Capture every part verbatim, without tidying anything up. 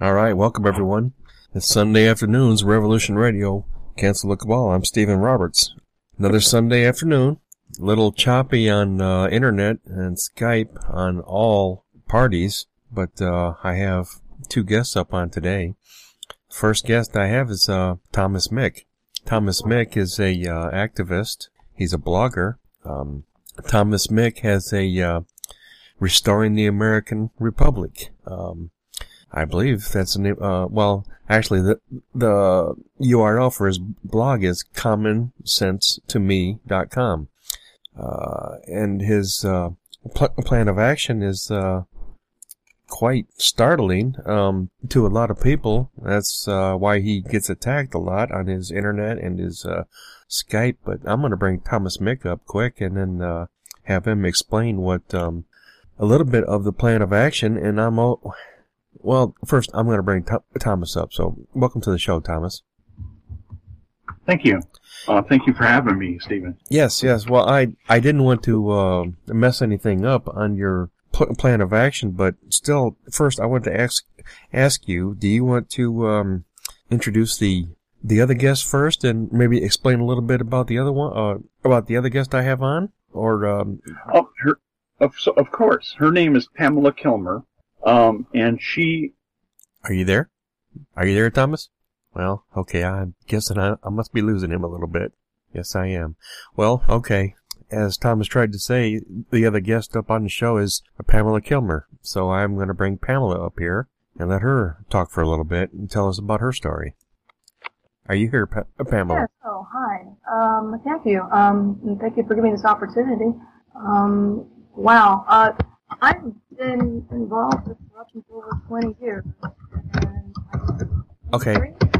All right, welcome everyone. It's Sunday afternoons, Revolution Radio. Cancel the Cabal. I'm Stephen Roberts. Another Sunday afternoon. A little choppy on uh, internet and Skype on all parties, but uh, I have two guests up on today. First guest I have is uh, Thomas Mick. Thomas Mick is a uh, activist. He's a blogger. Um, Thomas Mick has a uh, Restoring the American Republic. Um, I believe that's the name. Uh, well, actually, the the U R L for his blog is common sense to me dot com, uh, and his uh, pl- plan of action is uh, quite startling um, to a lot of people. That's uh, why he gets attacked a lot on his internet and his uh, Skype. But I'm going to bring Thomas Mick up quick and then uh, have him explain what um, a little bit of the plan of action. And I'm all. Well, first, I'm going to bring Th- Thomas up. So, welcome to the show, Thomas. Thank you. Uh, thank you for having me, Stephen. Yes, yes. Well, I I didn't want to uh, mess anything up on your pl- plan of action, but still, first, I want to ask ask you: do you want to um, introduce the the other guest first, and maybe explain a little bit about the other one, uh, about the other guest I have on, or? Um... Oh, her, of so, of course. Her name is Pamela Kilmer. Um, and she... Are you there? Are you there, Thomas? Well, okay, I'm guessing I, I must be losing him a little bit. Yes, I am. Well, okay. As Thomas tried to say, the other guest up on the show is Pamela Kilmer. So I'm going to bring Pamela up here and let her talk for a little bit and tell us about her story. Are you here, pa- Pamela? Yes, oh, hi. Um, thank you. Um, and thank you for giving me this opportunity. Um, wow. Uh, I've been involved with corruption for over twenty years. And okay.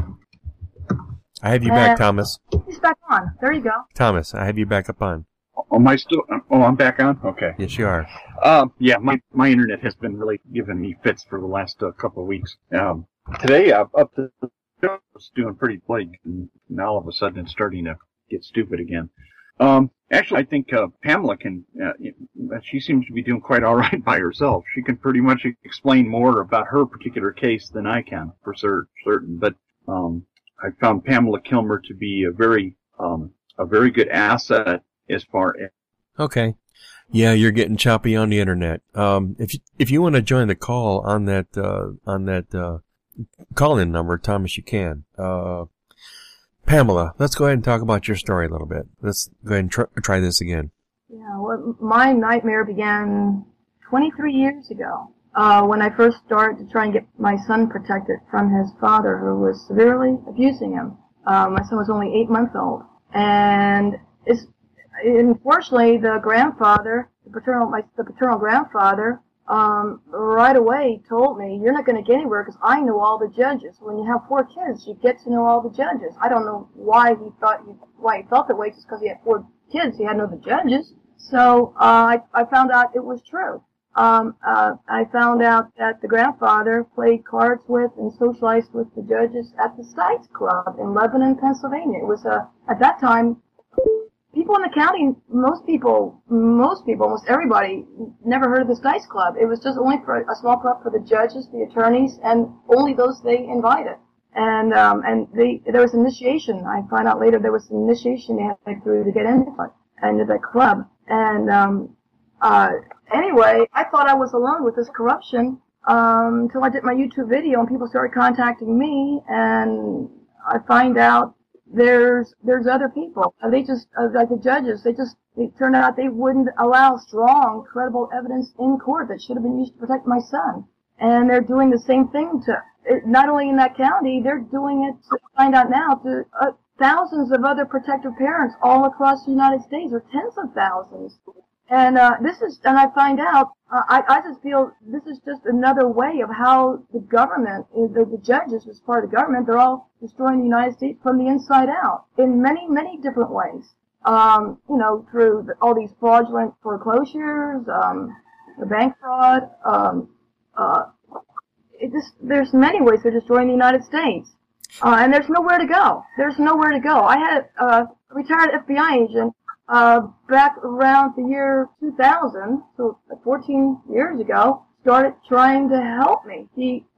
I have you and back, Thomas. He's back on. There you go. Thomas, I have you back up on. Oh, am I still? Oh, I'm back on? Okay. Yes, you are. Um, yeah, my, my internet has been really giving me fits for the last uh, couple of weeks. Um, today, uh, up to the show was doing pretty bleak, and now all of a sudden it's starting to get stupid again. Um, actually, I think uh, Pamela can, uh, she seems to be doing quite all right by herself. She can pretty much explain more about her particular case than I can, for certain. But um, I found Pamela Kilmer to be a very, um, a very good asset as far as... Okay. Yeah, you're getting choppy on the internet. Um, if you, if you want to join the call on that, uh, on that, uh, call-in number, Thomas, you can. Uh, Pamela, let's go ahead and talk about your story a little bit. Let's go ahead and try, try this again. Yeah, well, my nightmare began twenty-three years ago, uh, when I first started to try and get my son protected from his father, who was severely abusing him. Uh, my son was only eight months old. And it's, unfortunately, the grandfather, the paternal, my, the paternal grandfather, Um, right away told me, you're not going to get anywhere because I know all the judges. When you have four kids, you get to know all the judges. I don't know why he thought, he, why he felt that way, just because he had four kids, he had to know the judges. So, uh, I, I found out it was true. Um, uh, I found out that the grandfather played cards with and socialized with the judges at the Stites Club in Lebanon, Pennsylvania. It was a, at that time, people in the county, most people, most people, almost everybody, never heard of the Stites Club. It was just only for a small club for the judges, the attorneys, and only those they invited. And um, and they, there was initiation. I found out later there was an initiation they had to go through to get into into the club. And um, uh, anyway, I thought I was alone with this corruption um, until I did my YouTube video and people started contacting me, and I find out. There's there's other people. They just uh, like the judges. They just it turned out they wouldn't allow strong, credible evidence in court that should have been used to protect my son. And they're doing the same thing to it, not only in that county. They're doing it to find out now to uh, thousands of other protective parents all across the United States, or tens of thousands. And uh, this is, and I find out, uh, I, I just feel this is just another way of how the government, the, the judges as part of the government, they're all destroying the United States from the inside out in many, many different ways. Um, you know, through the, all these fraudulent foreclosures, um, the bank fraud, um, uh, it just, there's many ways they're destroying the United States. Uh, and there's nowhere to go. There's nowhere to go. I had uh, a retired F B I agent uh, back around the year two thousand, so fourteen years ago, started trying to help me. He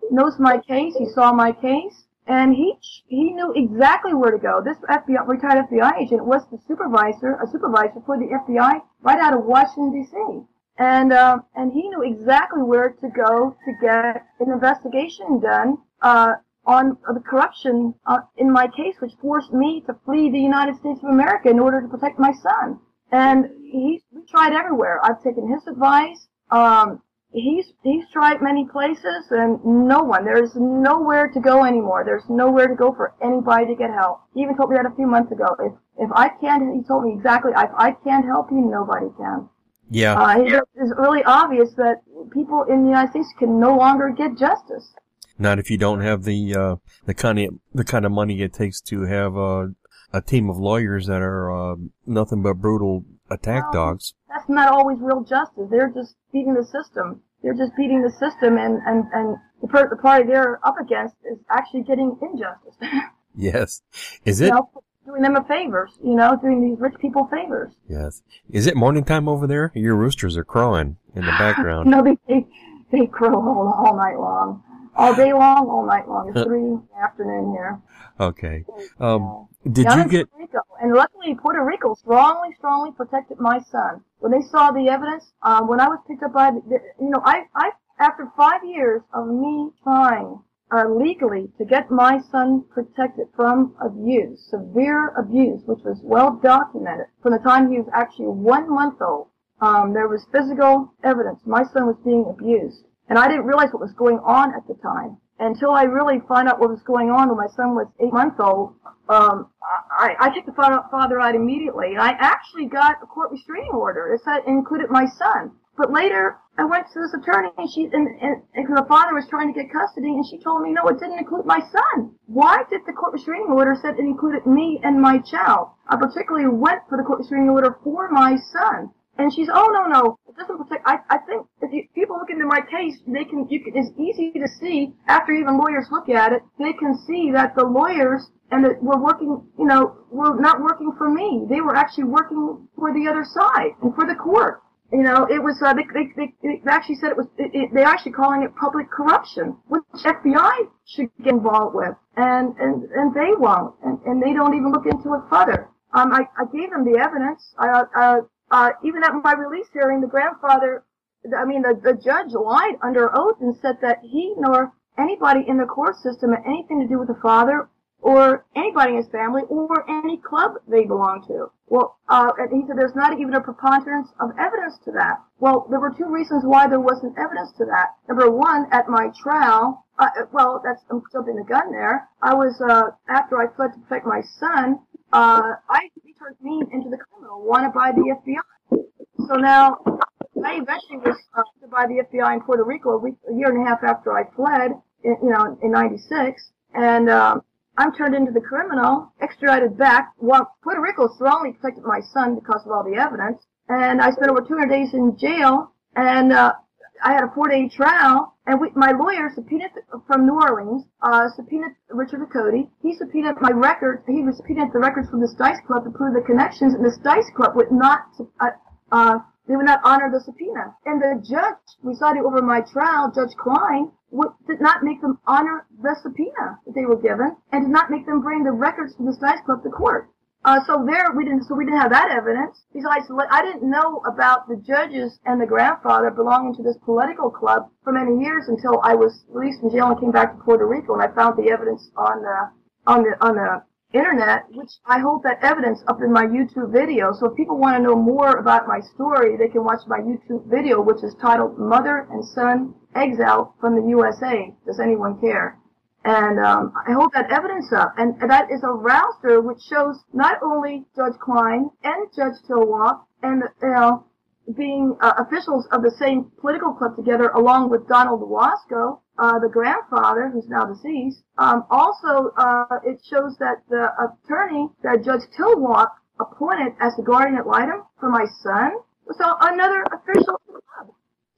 knows my case. He saw my case, and he he knew exactly where to go. This F B I, retired F B I agent was the supervisor, a supervisor for the F B I right out of Washington, D C And uh, and he knew exactly where to go to get an investigation done uh, on the corruption uh, in my case, which forced me to flee the United States of America in order to protect my son. And he's we tried everywhere. I've taken his advice. Um, he's he's tried many places, and no one. There's nowhere to go anymore. There's nowhere to go for anybody to get help. He even told me that a few months ago. If if I can't, he told me exactly. If I can't help you, nobody can. Yeah. Uh, it's really obvious that people in the United States can no longer get justice. Not if you don't have the uh, the kind of the kind of money it takes to have uh, a team of lawyers that are uh, nothing but brutal attack well, dogs. That's not always real justice. They're just beating the system. They're just beating the system, and and and the, per- the party they're up against is actually getting injustice. Yes. Is it? You know, doing them a favors, you know, doing these rich people favors. Yes. Is it morning time over there? Your roosters are crowing in the background. No, they, they they crow all, all night long. All day long, all night long. It's three in the afternoon here. Okay. Um, did yeah, you I'm get... Puerto Rico, and luckily Puerto Rico strongly, strongly protected my son. When they saw the evidence, um, when I was picked up by, the, the, you know, I, I, after five years of me trying uh, legally to get my son protected from abuse, severe abuse, which was well documented from the time he was actually one month old, um, there was physical evidence my son was being abused. And I didn't realize what was going on at the time. Until I really found out what was going on when my son was eight months old, um, I, I took the father, father out immediately. And I actually got a court restraining order. It said it included my son. But later, I went to this attorney, and she and, and, and the father was trying to get custody, and she told me, no, it didn't include my son. Why did the court restraining order said it included me and my child? I particularly went for the court restraining order for my son. And she's, oh, no, no, it doesn't protect. I, I think if you, people look into my case, they can, you can, it's easy to see, after even lawyers look at it, they can see that the lawyers and that were working, you know, were not working for me. They were actually working for the other side and for the court. You know, it was, uh, they, they, they, they actually said it was, it, it, they're actually calling it public corruption, which F B I should get involved with. And, and, and they won't. And, and they don't even look into it further. Um, I, I gave them the evidence. I, uh, Uh, even at my release hearing, the grandfather, I mean, the, the judge lied under oath and said that he nor anybody in the court system had anything to do with the father or anybody in his family or any club they belong to. Well, uh, and he said there's not even a preponderance of evidence to that. Well, there were two reasons why there wasn't evidence to that. Number one, at my trial, uh, well, that's, I'm jumping the gun there. I was, uh, after I fled to protect my son, uh, I turned me into the criminal wanted by the F B I. So now, I eventually was arrested by the F B I in Puerto Rico a week, a year and a half after I fled, in, you know, in ninety-six, and um, I'm turned into the criminal, extradited back. Well, Puerto Rico strongly protected my son because of all the evidence, and I spent over two hundred days in jail, and uh, I had a four-day trial, and we, my lawyer subpoenaed from New Orleans, uh, subpoenaed Richard Cody. He subpoenaed my records. He subpoenaed the records from the Dice Club to prove the connections, and the Dice Club would not, uh, uh, they would not honor the subpoena. And the judge presiding over my trial, Judge Klein, would, did not make them honor the subpoena that they were given, and did not make them bring the records from the Dice Club to court. Uh, so there, we didn't, so we didn't have that evidence. Besides, I didn't know about the judges and the grandfather belonging to this political club for many years until I was released from jail and came back to Puerto Rico, and I found the evidence on the, on the, on the internet, which I hold that evidence up in my YouTube video. So if people want to know more about my story, they can watch my YouTube video, which is titled Mother and Son Exile from the U S A. Does anyone care? And um, I hold that evidence up, and, and that is a roster which shows not only Judge Klein and Judge Tilwalk and, you know, being uh, officials of the same political club together, along with Donald Wasco, uh, the grandfather, who's now deceased. Um, also, uh, it shows that the attorney that Judge Tilwalk appointed as the guardian ad litem for my son was another official of the club.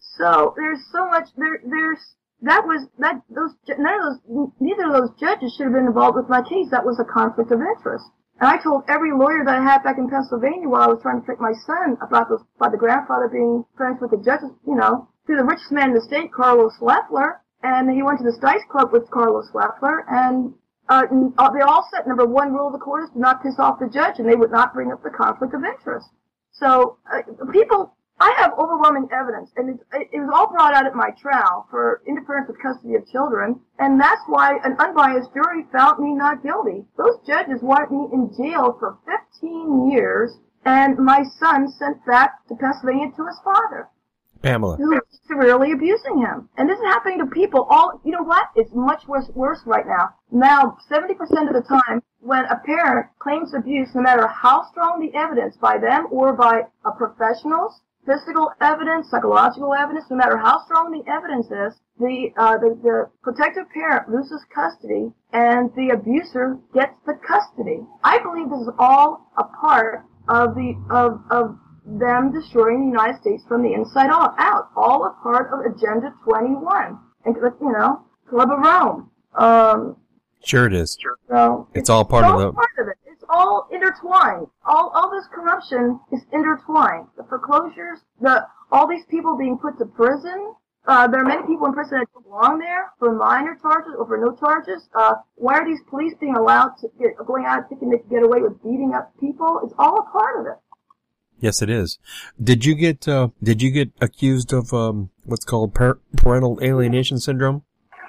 So there's so much there. There's That was, that, those, none of those, neither of those judges should have been involved with my case. That was a conflict of interest. And I told every lawyer that I had back in Pennsylvania while I was trying to protect my son about those, about the grandfather being friends with the judges, you know, through the richest man in the state, Carlos Leffler, and he went to the Dice Club with Carlos Leffler, and uh, they all said number one rule of the court is to not piss off the judge, and they would not bring up the conflict of interest. So uh, people, I have overwhelming evidence, and it, it was all brought out at my trial for interference with custody of children, and that's why an unbiased jury found me not guilty. Those judges wanted me in jail for fifteen years, and my son sent back to Pennsylvania to his father. Pamela. Who was severely abusing him. And this is happening to people all, you know what? It's much worse, worse right now. Now, seventy percent of the time, when a parent claims abuse, no matter how strong the evidence by them or by a professional's, physical evidence, psychological evidence, no matter how strong the evidence is, the, uh, the, the protective parent loses custody and the abuser gets the custody. I believe this is all a part of the, of, of, them destroying the United States from the inside out, all a part of Agenda twenty-one, and you know, Club of Rome. Um, sure, it is. So it's, it's all part all of the. Part of it. It's all intertwined. All all this corruption is intertwined. The foreclosures, the all these people being put to prison. Uh, there are many people in prison that don't belong there for minor charges or for no charges. Uh, why are these police being allowed to get, going out thinking they can get away with beating up people? It's all a part of it. Yes, it is. Did you get uh, did you get accused of um, what's called par- parental alienation syndrome?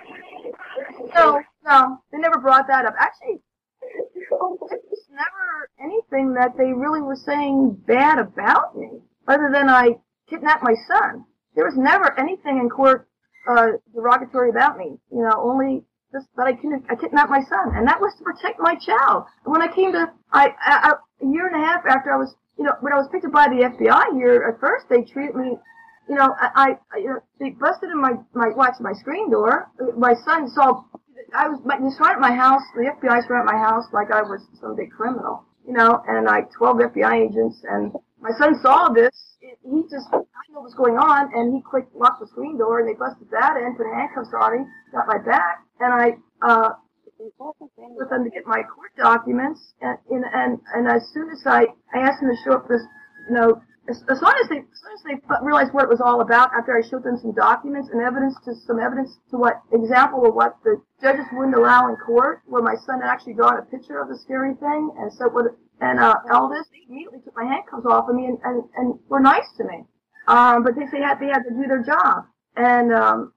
No, no, they never brought that up. Actually, it was never anything that they really were saying bad about me, other than I kidnapped my son. There was never anything in court uh, derogatory about me. You know, only just that I, kid- I kidnapped my son, and that was to protect my child. And when I came to, I, I, I a year and a half after I was. You know, when I was picked up by the F B I here, at first they treated me, you know, I, I you know, they busted in my, my, watch my screen door. My son saw, I was, they surrounded my house, the F B I surrounded my house like I was some big criminal, you know, and like twelve F B I agents, and my son saw this, he just, I didn't know what was going on, and he quick locked the screen door, and they busted that in, put handcuffs on me, got my back, and I, uh, with them to get my court documents, and and and, and as soon as I, I asked them to show up this, you know, as, as soon as they as soon as they realized what it was all about, after I showed them some documents and evidence to some evidence to what example of what the judges wouldn't allow in court, where my son had actually drawn a picture of the scary thing, and so what and uh, all this, they immediately took my handcuffs off of me and and, and were nice to me, um, but they say had they had to do their job, and um.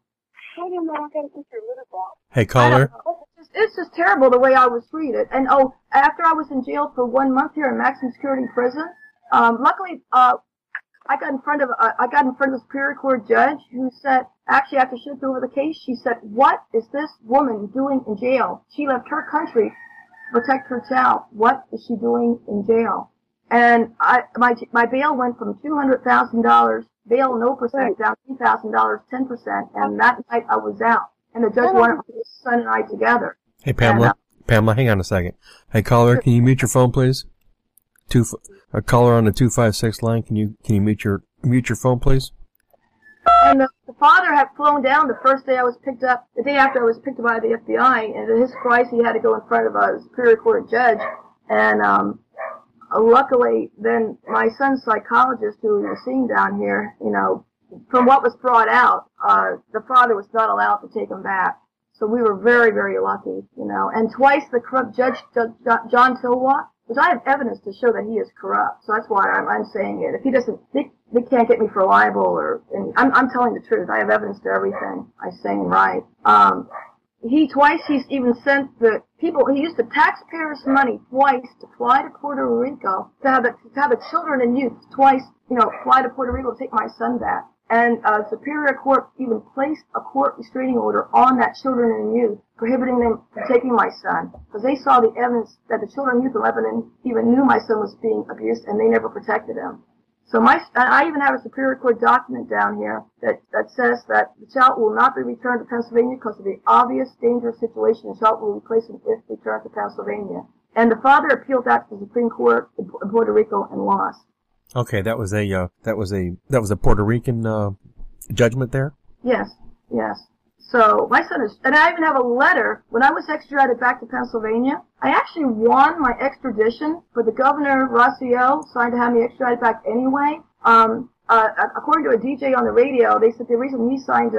Hey, caller. It's, it's just terrible the way I was treated. And oh, after I was in jail for one month here in maximum security prison, um, luckily, uh, I got in front of uh, I got in front of the Superior Court judge who said, actually after she looked over the case, she said, "What is this woman doing in jail? She left her country to protect her child. What is she doing in jail?" And I my my bail went from two hundred thousand dollars bail no percent down two thousand dollars ten percent, and that night I was out. And the judge wanted my son and I together. Hey, Pamela. And, uh, Pamela, hang on a second. Hey, caller, can you mute your phone, please? Two, a caller on the two five six line. Can you can you mute your mute your phone, please? And the, the father had flown down the first day I was picked up, the day after I was picked up by the F B I, and to his surprise, he had to go in front of a Superior Court judge. And um, luckily, then my son's psychologist, who we were seeing down here, you know, from what was brought out, uh, the father was not allowed to take him back. So we were very, very lucky, you know. And twice the corrupt judge, John Tilwat, which I have evidence to show that he is corrupt. So that's why I'm, I'm saying it. If he doesn't, they, they can't get me for libel or, and I'm, I'm telling the truth. I have evidence to everything I say and write. Um, he twice, he's even sent the people, he used the taxpayers' money twice to fly to Puerto Rico, to have the, to have the children and youth twice, you know, fly to Puerto Rico to take my son back. And uh, Superior Court even placed a court restraining order on that children and youth, prohibiting them from taking my son, because they saw the evidence that the children and youth in Lebanon even knew my son was being abused, and they never protected him. So my, I even have a Superior Court document down here that, that says that the child will not be returned to Pennsylvania because of the obvious dangerous situation. The child will be placed if returned to Pennsylvania. And the father appealed that to the Supreme Court in Puerto Rico and lost. Okay, that was a uh, that was a that was a Puerto Rican uh, judgment there. Yes, yes. So my son is, and I even have a letter when I was extradited back to Pennsylvania. I actually won my extradition, but the governor Rossio signed to have me extradited back anyway. Um, uh, according to a D J on the radio, they said the reason he signed to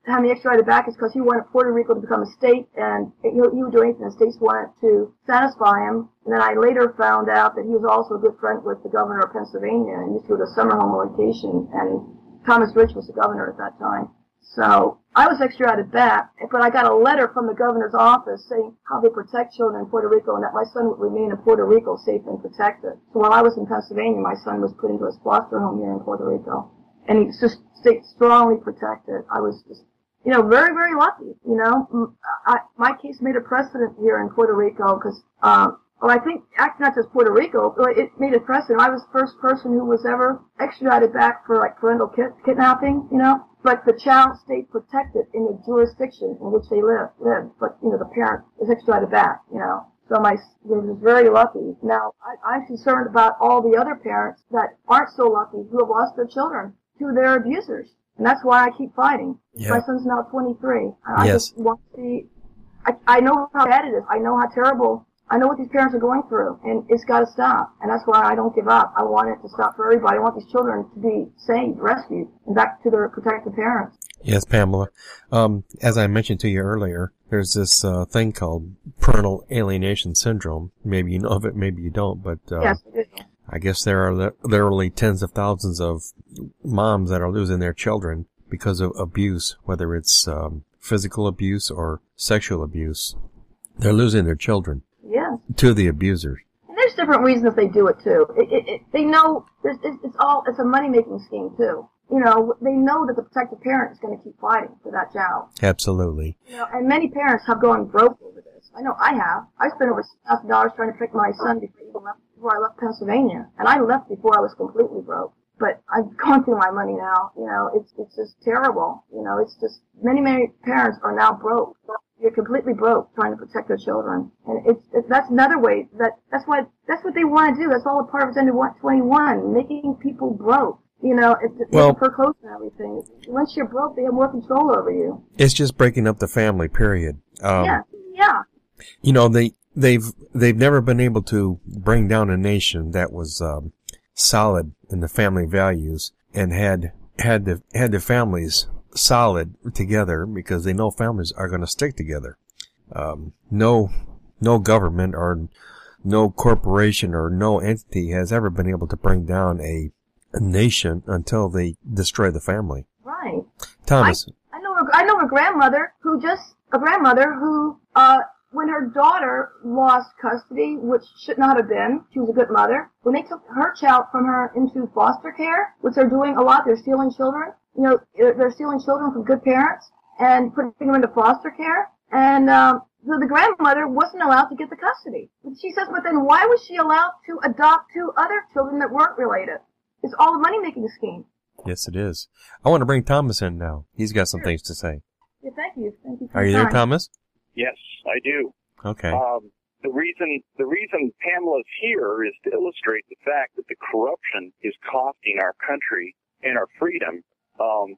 have me extradited back is because he wanted Puerto Rico to become a state, and he, he would do anything the states wanted to satisfy him. And then I later found out that he was also a good friend with the governor of Pennsylvania, and used to go to summer home vacation, and Thomas Rich was the governor at that time. So I was extradited back, but I got a letter from the governor's office saying how they protect children in Puerto Rico and that my son would remain in Puerto Rico safe and protected. So while I was in Pennsylvania, my son was put into his foster home here in Puerto Rico, and he just stayed strongly protected. I was just, you know, very, very lucky. You know, I, my case made a precedent here in Puerto Rico because, um, well, I think actually not just Puerto Rico, but it made a precedent. I was the first person who was ever extradited back for like parental kid- kidnapping, you know. But the child stayed protected in the jurisdiction in which they lived, lived. But, you know, the parent was extradited back, you know. So my, I was very lucky. Now, I, I'm concerned about all the other parents that aren't so lucky who have lost their children to their abusers. And that's why I keep fighting. Yeah. My son's now twenty-three. I Yes. just want to see, I, I know how bad it is. I know how terrible, I know what these parents are going through. And it's got to stop. And that's why I don't give up. I want it to stop for everybody. I want these children to be saved, rescued, and back to their protected parents. Yes, Pamela. Um, as I mentioned to you earlier, there's this uh, thing called parental alienation syndrome. Maybe you know of it, maybe you don't, but uh, Yes, it is. I guess there are literally tens of thousands of moms that are losing their children because of abuse, whether it's um, physical abuse or sexual abuse. They're losing their children Yes. to the abusers. And there's different reasons they do it too. It, it, it, they know there's, it's, it's all it's a money making scheme too. You know, they know that the protected parent is going to keep fighting for that child. Absolutely. You know, and many parents have gone broke over this. I know I have. I spent over six thousand dollars trying to pick my son before he left, before I left Pennsylvania, and I left before I was completely broke. But I've gone through my money now. You know, it's it's just terrible. You know, it's just many many parents are now broke. You're completely broke trying to protect their children, and it's, it's that's another way that that's why that's what they want to do. That's all a part of Agenda twenty-one, making people broke. You know, it's, it's Well, foreclosure and everything. Once you're broke, they have more control over you. It's just breaking up the family, period. Um, yeah, yeah. You know, they, they've, they've never been able to bring down a nation that was, um, solid in the family values and had, had the, had the families solid together because they know families are going to stick together. Um, no, no government or no corporation or no entity has ever been able to bring down a, a nation until they destroy the family. Right. Thomas. I, I know her, I know her grandmother who just, a grandmother who, uh, when her daughter lost custody, which should not have been, she was a good mother, when they took her child from her into foster care, which they're doing a lot, they're stealing children, you know, they're stealing children from good parents and putting them into foster care, and, um, so the grandmother wasn't allowed to get the custody. But she says, but then why was she allowed to adopt two other children that weren't related? It's all a money-making scheme. Yes, it is. I want to bring Thomas in now. He's got some Sure. things to say. Yeah, thank you. Thank you for Are your you there, time. Thomas? Yes, I do. Okay. Um, the reason the reason Pamela's here is to illustrate the fact that the corruption is costing our country and our freedom. Um,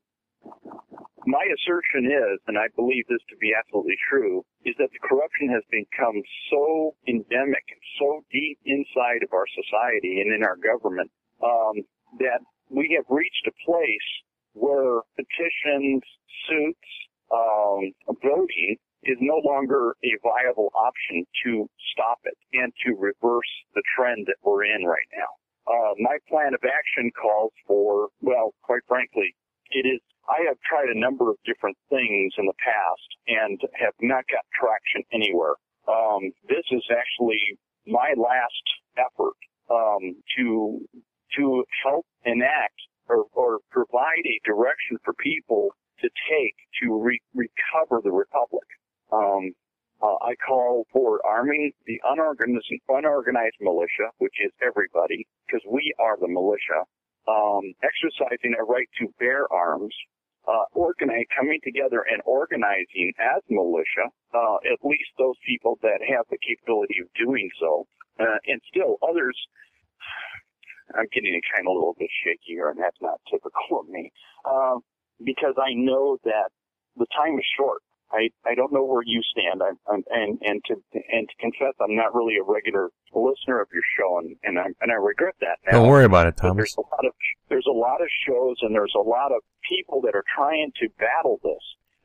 my assertion is, and I believe this to be absolutely true, is that the corruption has become so endemic and so deep inside of our society and in our government um, that we have reached a place where petitions, suits, um, voting is no longer a viable option to stop it and to reverse the trend that we're in right now. Uh, my plan of action calls for, well, quite frankly, it is, I have tried a number of different things in the past and have not got traction anywhere. Um, this is actually my last effort um, to to help enact or, or provide a direction for people to take to re- recover the republic. Um, uh, I call for arming the unorganized, unorganized militia, which is everybody, because we are the militia, um, exercising a right to bear arms, uh, organize, coming together and organizing as militia, uh, at least those people that have the capability of doing so, uh, and still others. I'm getting kind of a little bit shaky here, and that's not typical of me, uh, because I know that the time is short. I, I don't know where you stand, I'm, I'm, and and to and to confess, I'm not really a regular listener of your show, and and I and I regret that now. Don't worry about it, But Thomas. There's a lot of there's a lot of shows, and there's a lot of people that are trying to battle this.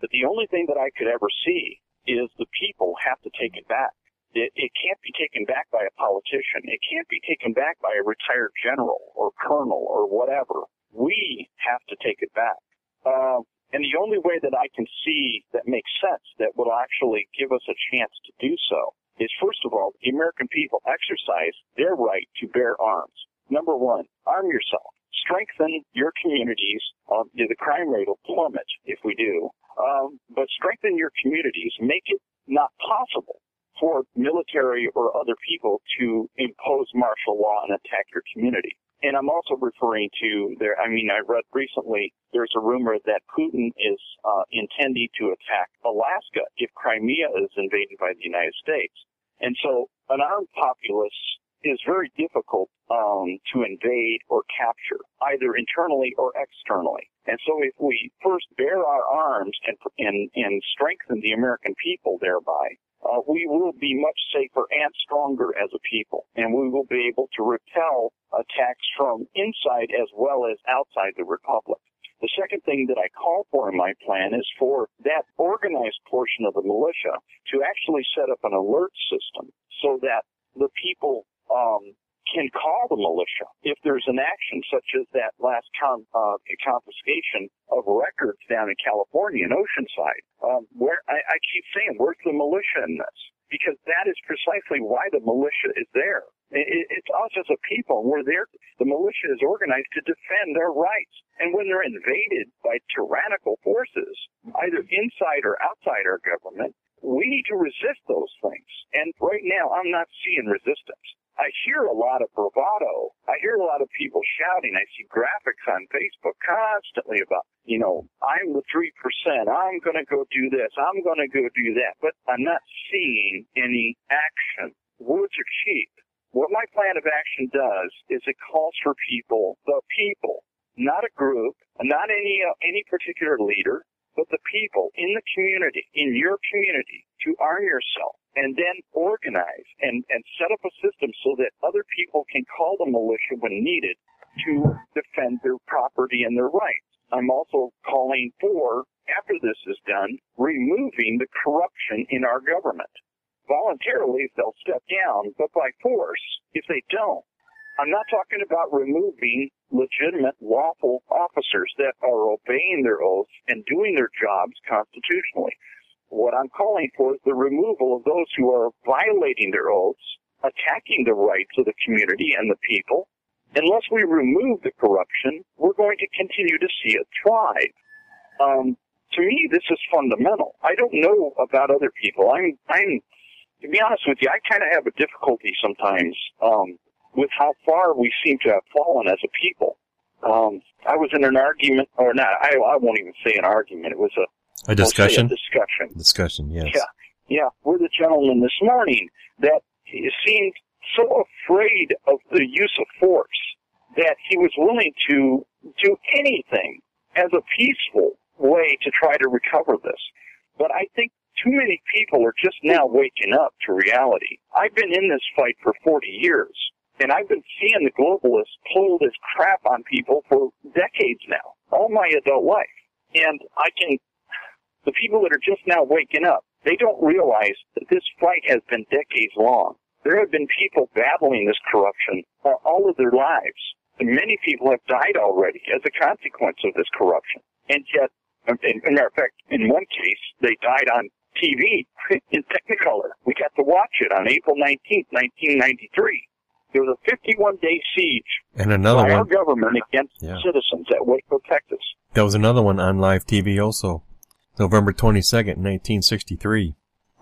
But the only thing that I could ever see is the people have to take it back. It, it can't be taken back by a politician. It can't be taken back by a retired general or colonel or whatever. We have to take it back. Uh, and the only way that I can see that makes sense, that will actually give us a chance to do so, is first of all, the American people exercise their right to bear arms. Number one, arm yourself. Strengthen your communities. Uh, the crime rate will plummet if we do. Um, but strengthen your communities. Make it not possible for military or other people to impose martial law and attack your community. And I'm also referring to there, I mean, I read recently there's a rumor that Putin is uh, intending to attack Alaska if Crimea is invaded by the United States. And so an armed populace is very difficult um, to invade or capture, either internally or externally. And so if we first bear our arms and and, and strengthen the American people thereby, uh, we will be much safer and stronger as a people, and we will be able to repel attacks from inside as well as outside the republic. The second thing that I call for in my plan is for that organized portion of the militia to actually set up an alert system so that the people um, can call the militia if there's an action such as that last con- uh, confiscation of records down in California in Oceanside. Um, where I, I keep saying, where's the militia in this? Because that is precisely why the militia is there. It, it's us as a people. We're there. The militia is organized to defend their rights. And when they're invaded by tyrannical forces, either inside or outside our government, we need to resist those things. And right now, I'm not seeing resistance. I hear a lot of bravado. I hear a lot of people shouting. I see graphics on Facebook constantly about, you know, I'm the three percent. I'm going to go do this. I'm going to go do that. But I'm not seeing any action. Words are cheap. What my plan of action does is it calls for people, the people, not a group, not any uh, any particular leader, but the people in the community, in your community, to arm yourself and then organize and, and set up a system so that other people can call the militia when needed to defend their property and their rights. I'm also calling for, after this is done, removing the corruption in our government. Voluntarily, if they'll step down, but by force, if they don't. I'm not talking about removing legitimate, lawful officers that are obeying their oaths and doing their jobs constitutionally. What I'm calling for is the removal of those who are violating their oaths, attacking the rights of the community and the people. Unless we remove the corruption, we're going to continue to see it thrive. Um, to me, this is fundamental. I don't know about other people. I'm, I'm, to be honest with you, I kind of have a difficulty sometimes um, with how far we seem to have fallen as a people. Um, I was in an argument, or not, I, I won't even say an argument. It was a A discussion? A discussion. Discussion, yes. Yeah, yeah. With a gentleman this morning that he seemed so afraid of the use of force that he was willing to do anything as a peaceful way to try to recover this. But I think too many people are just now waking up to reality. I've been in this fight for forty years, and I've been seeing the globalists pull this crap on people for decades now, all my adult life. And I can... The people that are just now waking up, they don't realize that this fight has been decades long. There have been people battling this corruption all of their lives. And many people have died already as a consequence of this corruption. And yet, in, in matter of fact, in one case, they died on T V in Technicolor. We got to watch it on April nineteenth, nineteen ninety-three. There was a fifty-one day siege and another by one, our government against yeah. citizens at Waco, Texas. There was another one on live T V also. November twenty-second, nineteen sixty-three.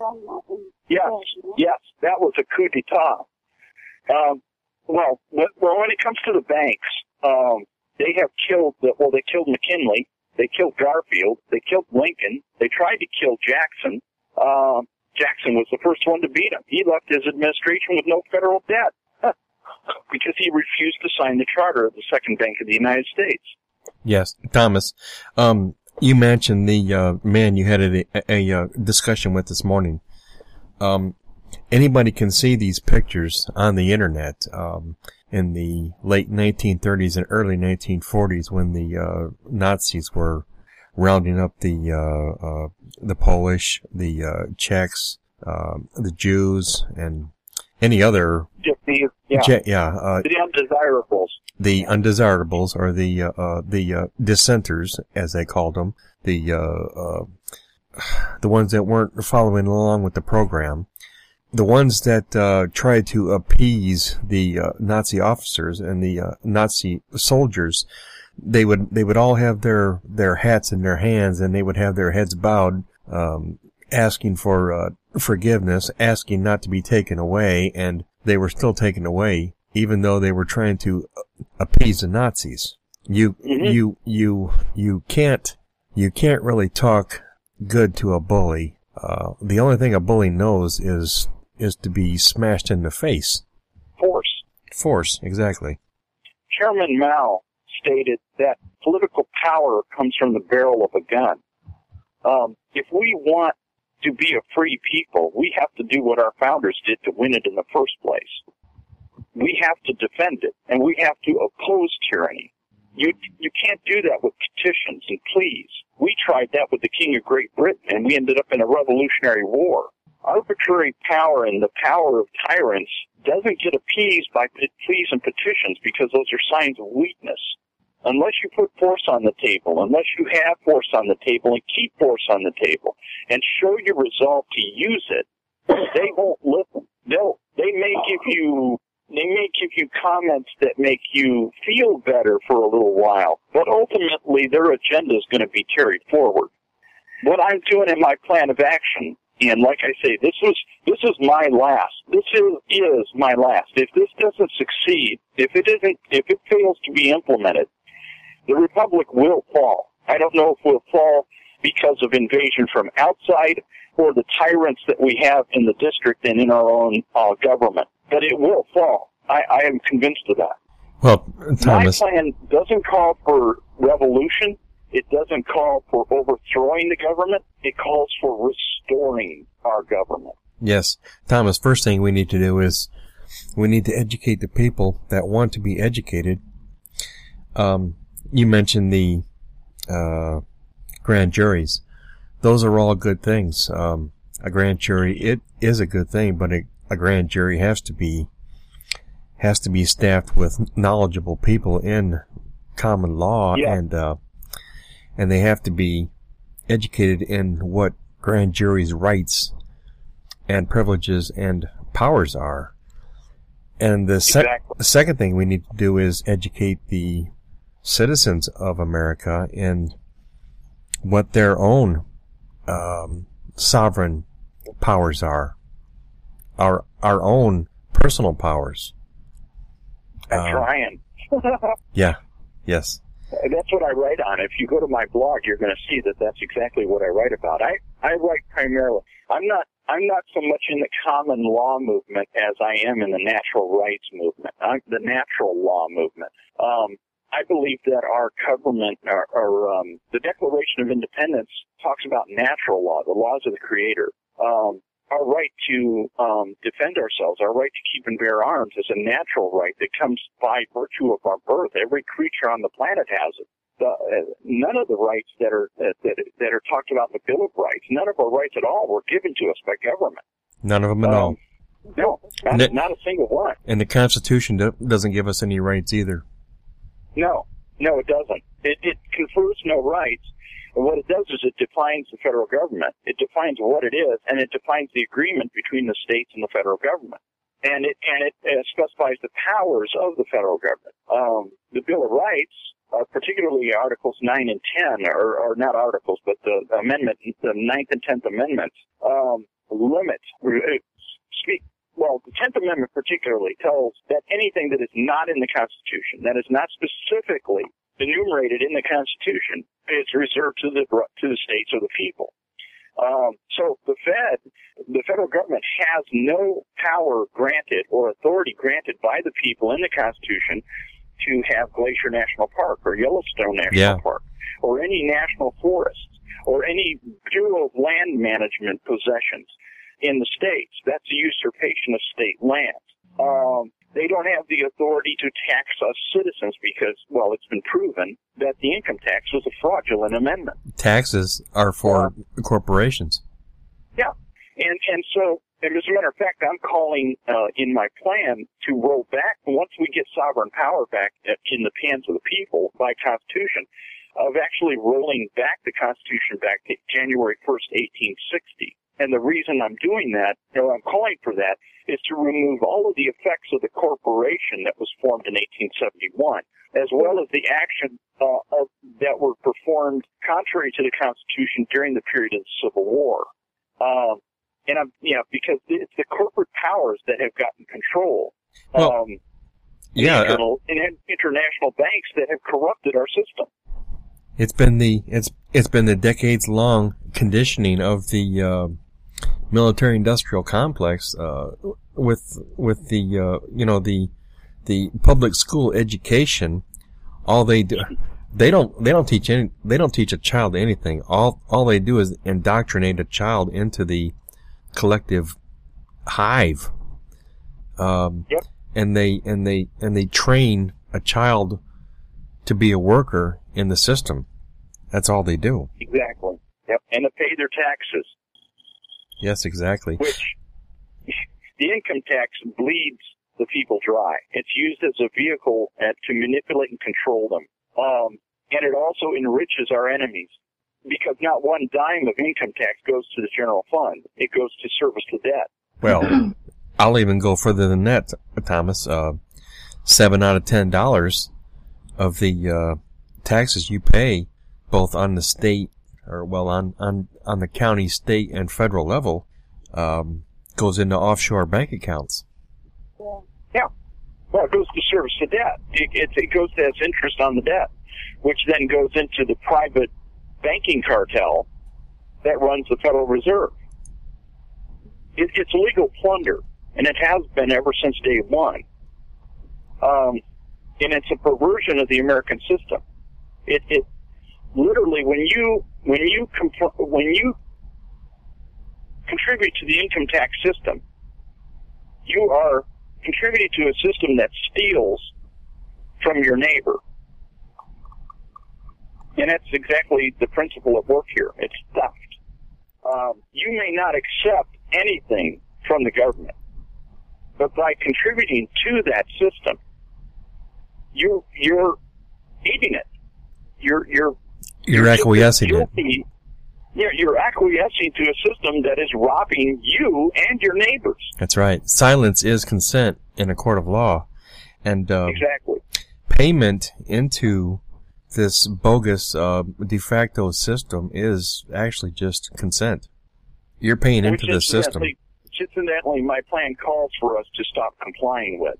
Yes, yes, that was a coup d'etat. Um, well, well, when it comes to the banks, um, they have killed, well, they killed McKinley, they killed Garfield, they killed Lincoln, they tried to kill Jackson. Um, Jackson was the first one to beat him. He left his administration with no federal debt because he refused to sign the charter of the Second Bank of the United States. Yes, Thomas. Um, You mentioned the uh, man you had a, a, a discussion with this morning. Um, anybody can see these pictures on the internet um, in the late nineteen thirties and early nineteen forties when the uh, Nazis were rounding up the uh, uh, the Polish, the uh, Czechs, uh, the Jews, and any other. The, yeah, Je- yeah uh, the undesirables. The undesirables, or the uh, uh, the uh, dissenters, as they called them, the uh, uh, the ones that weren't following along with the program. The ones that uh, tried to appease the uh, Nazi officers and the uh, Nazi soldiers, they would they would all have their their hats in their hands, and they would have their heads bowed, um, asking for uh, forgiveness, asking not to be taken away, and they were still taken away, even though they were trying to appease the Nazis. You mm-hmm. you you you can't you can't really talk good to a bully. Uh, the only thing a bully knows is is to be smashed in the face. Force. Force, exactly. Chairman Mao stated that political power comes from the barrel of a gun. Um, if we want to be a free people, we have to do what our founders did to win it in the first place. We have to defend it, and we have to oppose tyranny. You you can't do that with petitions and pleas. We tried that with the King of Great Britain, and we ended up in a revolutionary war. Arbitrary power and the power of tyrants doesn't get appeased by pleas and petitions, because those are signs of weakness. Unless you put force on the table, unless you have force on the table and keep force on the table and show your resolve to use it, they won't listen. They'll, they may give you, they may give you comments that make you feel better for a little while, but ultimately their agenda is going to be carried forward. What I'm doing in my plan of action, and like I say, this was this is my last. This is is my last. If this doesn't succeed, if it isn't, if it fails to be implemented, the Republic will fall. I don't know if it will fall because of invasion from outside or the tyrants that we have in the district and in our own uh, government, but it will fall. I, I am convinced of that. Well, Thomas, my plan doesn't call for revolution. It doesn't call for overthrowing the government. It calls for restoring our government. Yes. Thomas, first thing we need to do is we need to educate the people that want to be educated. Um, you mentioned the uh, grand juries. Those are all good things. Um, a grand jury, it is a good thing, but a, a grand jury has to be has to be staffed with knowledgeable people in common law, yeah. and uh, and they have to be educated in what grand jury's rights and privileges and powers are. And the, sec- exactly. the second thing we need to do is educate the citizens of America in what their own um, sovereign powers are, our our own personal powers. I'm uh, trying. yeah. Yes. That's what I write on. If you go to my blog, you're going to see that that's exactly what I write about. I, I write primarily. I'm not. I'm not so much in the common law movement as I am in the natural rights movement, I'm the natural law movement. Um, I believe that our government, our, our um, the Declaration of Independence, talks about natural law, the laws of the Creator. Um, our right to um, defend ourselves, our right to keep and bear arms, is a natural right that comes by virtue of our birth. Every creature on the planet has it. The, uh, none of the rights that are uh, that that are talked about in the Bill of Rights, none of our rights at all were given to us by government. None of them at um, all. No, not, it, not a single one. And the Constitution do, doesn't give us any rights either. No, no, it doesn't. It, it confers no rights. And what it does is it defines the federal government. It defines what it is, and it defines the agreement between the states and the federal government. And it and it uh, specifies the powers of the federal government. Um, the Bill of Rights, uh, particularly Articles nine and ten, or, or not articles, but the amendment, the ninth and tenth Amendments, um, limit, uh, speak. Well, the tenth Amendment particularly tells that anything that is not in the Constitution, that is not specifically enumerated in the Constitution, is reserved to the to the states or the people. Um, so the Fed, the federal government, has no power granted or authority granted by the people in the Constitution to have Glacier National Park or Yellowstone National yeah. Park or any national forests or any Bureau of Land Management possessions in the states. That's a usurpation of state land. Um, They don't have the authority to tax us citizens because, well, it's been proven that the income tax was a fraudulent amendment. Taxes are for uh, corporations. Yeah. And, and so, and as a matter of fact, I'm calling uh, in my plan to roll back, once we get sovereign power back in the hands of the people by Constitution, of actually rolling back the Constitution back to January first, eighteen sixty. And the reason I'm doing that, or I'm calling for that, is to remove all of the effects of the corporation that was formed in eighteen seventy-one, as well as the action uh, of, that were performed contrary to the Constitution during the period of the Civil War. Um, and I'm, yeah, because it's the corporate powers that have gotten control. Well, um, yeah, internal, uh, and international banks that have corrupted our system. It's been the it's it's been the decades long conditioning of the uh, military industrial complex uh, with with the uh, you know the the public school education. All they do, they don't they don't teach any they don't teach a child anything. All all they do is indoctrinate a child into the collective hive. Um, yep. And they and they and they train a child to be a worker in the system. That's all they do. Exactly. Yep. And to pay their taxes. Yes, exactly. Which the income tax bleeds the people dry. It's used as a vehicle uh, to manipulate and control them. Um, and it also enriches our enemies because not one dime of income tax goes to the general fund. It goes to service the debt. Well, I'll even go further than that, Thomas. Uh, seven out of ten dollars of the uh, taxes you pay, both on the state or well on on on the county, state, and federal level, um, goes into offshore bank accounts. Yeah. Well, it goes to service the debt. It, it, it goes as interest on the debt, which then goes into the private banking cartel that runs the Federal Reserve. It, it's legal plunder, and it has been ever since day one. Um, and it's a perversion of the American system. It, it literally, when you when you comp- when you contribute to the income tax system, you are contributing to a system that steals from your neighbor. And that's exactly the principle of work here. It's theft. Um, you may not accept anything from the government, but by contributing to that system, you you're eating it. You're you're you're, you're acquiescing it. Yeah, you're acquiescing to a system that is robbing you and your neighbors. That's right. Silence is consent in a court of law, and uh, exactly payment into this bogus uh, de facto system is actually just consent. You're paying into the system. Incidentally, my plan calls for us to stop complying with.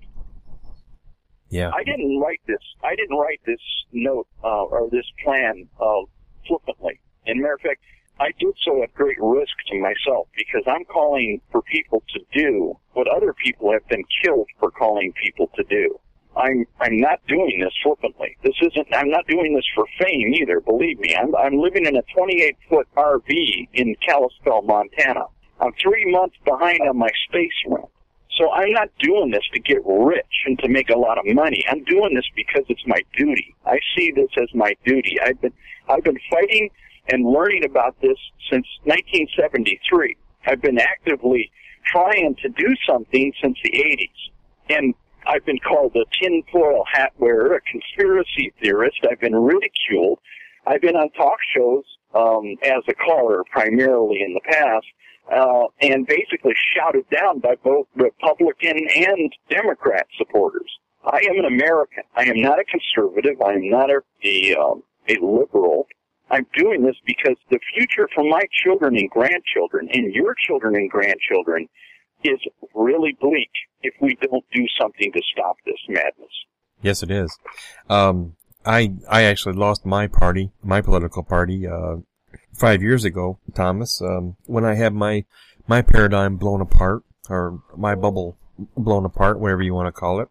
Yeah. I didn't write this. I didn't write this note uh, or this plan uh, flippantly. And matter of fact, I did so at great risk to myself because I'm calling for people to do what other people have been killed for calling people to do. I'm I'm not doing this flippantly. This isn't. I'm not doing this for fame either. Believe me, I'm I'm living in a twenty-eight foot R V in Kalispell, Montana. I'm three months behind on my space rent. So I'm not doing this to get rich and to make a lot of money. I'm doing this because it's my duty. I see this as my duty. I've been I've been fighting and learning about this since nineteen seventy-three. I've been actively trying to do something since the eighties. And I've been called a tinfoil hat wearer, a conspiracy theorist. I've been ridiculed. I've been on talk shows um, as a caller primarily in the past, uh, and basically shouted down by both Republican and Democrat supporters. I am an American. I am not a conservative. I am not a, a, um, a liberal. I'm doing this because the future for my children and grandchildren and your children and grandchildren is really bleak if we don't do something to stop this madness. Yes, it is. Um, I I actually lost my party, my political party, uh, five years ago, Thomas, um, when I had my my paradigm blown apart, or my bubble blown apart, whatever you want to call it.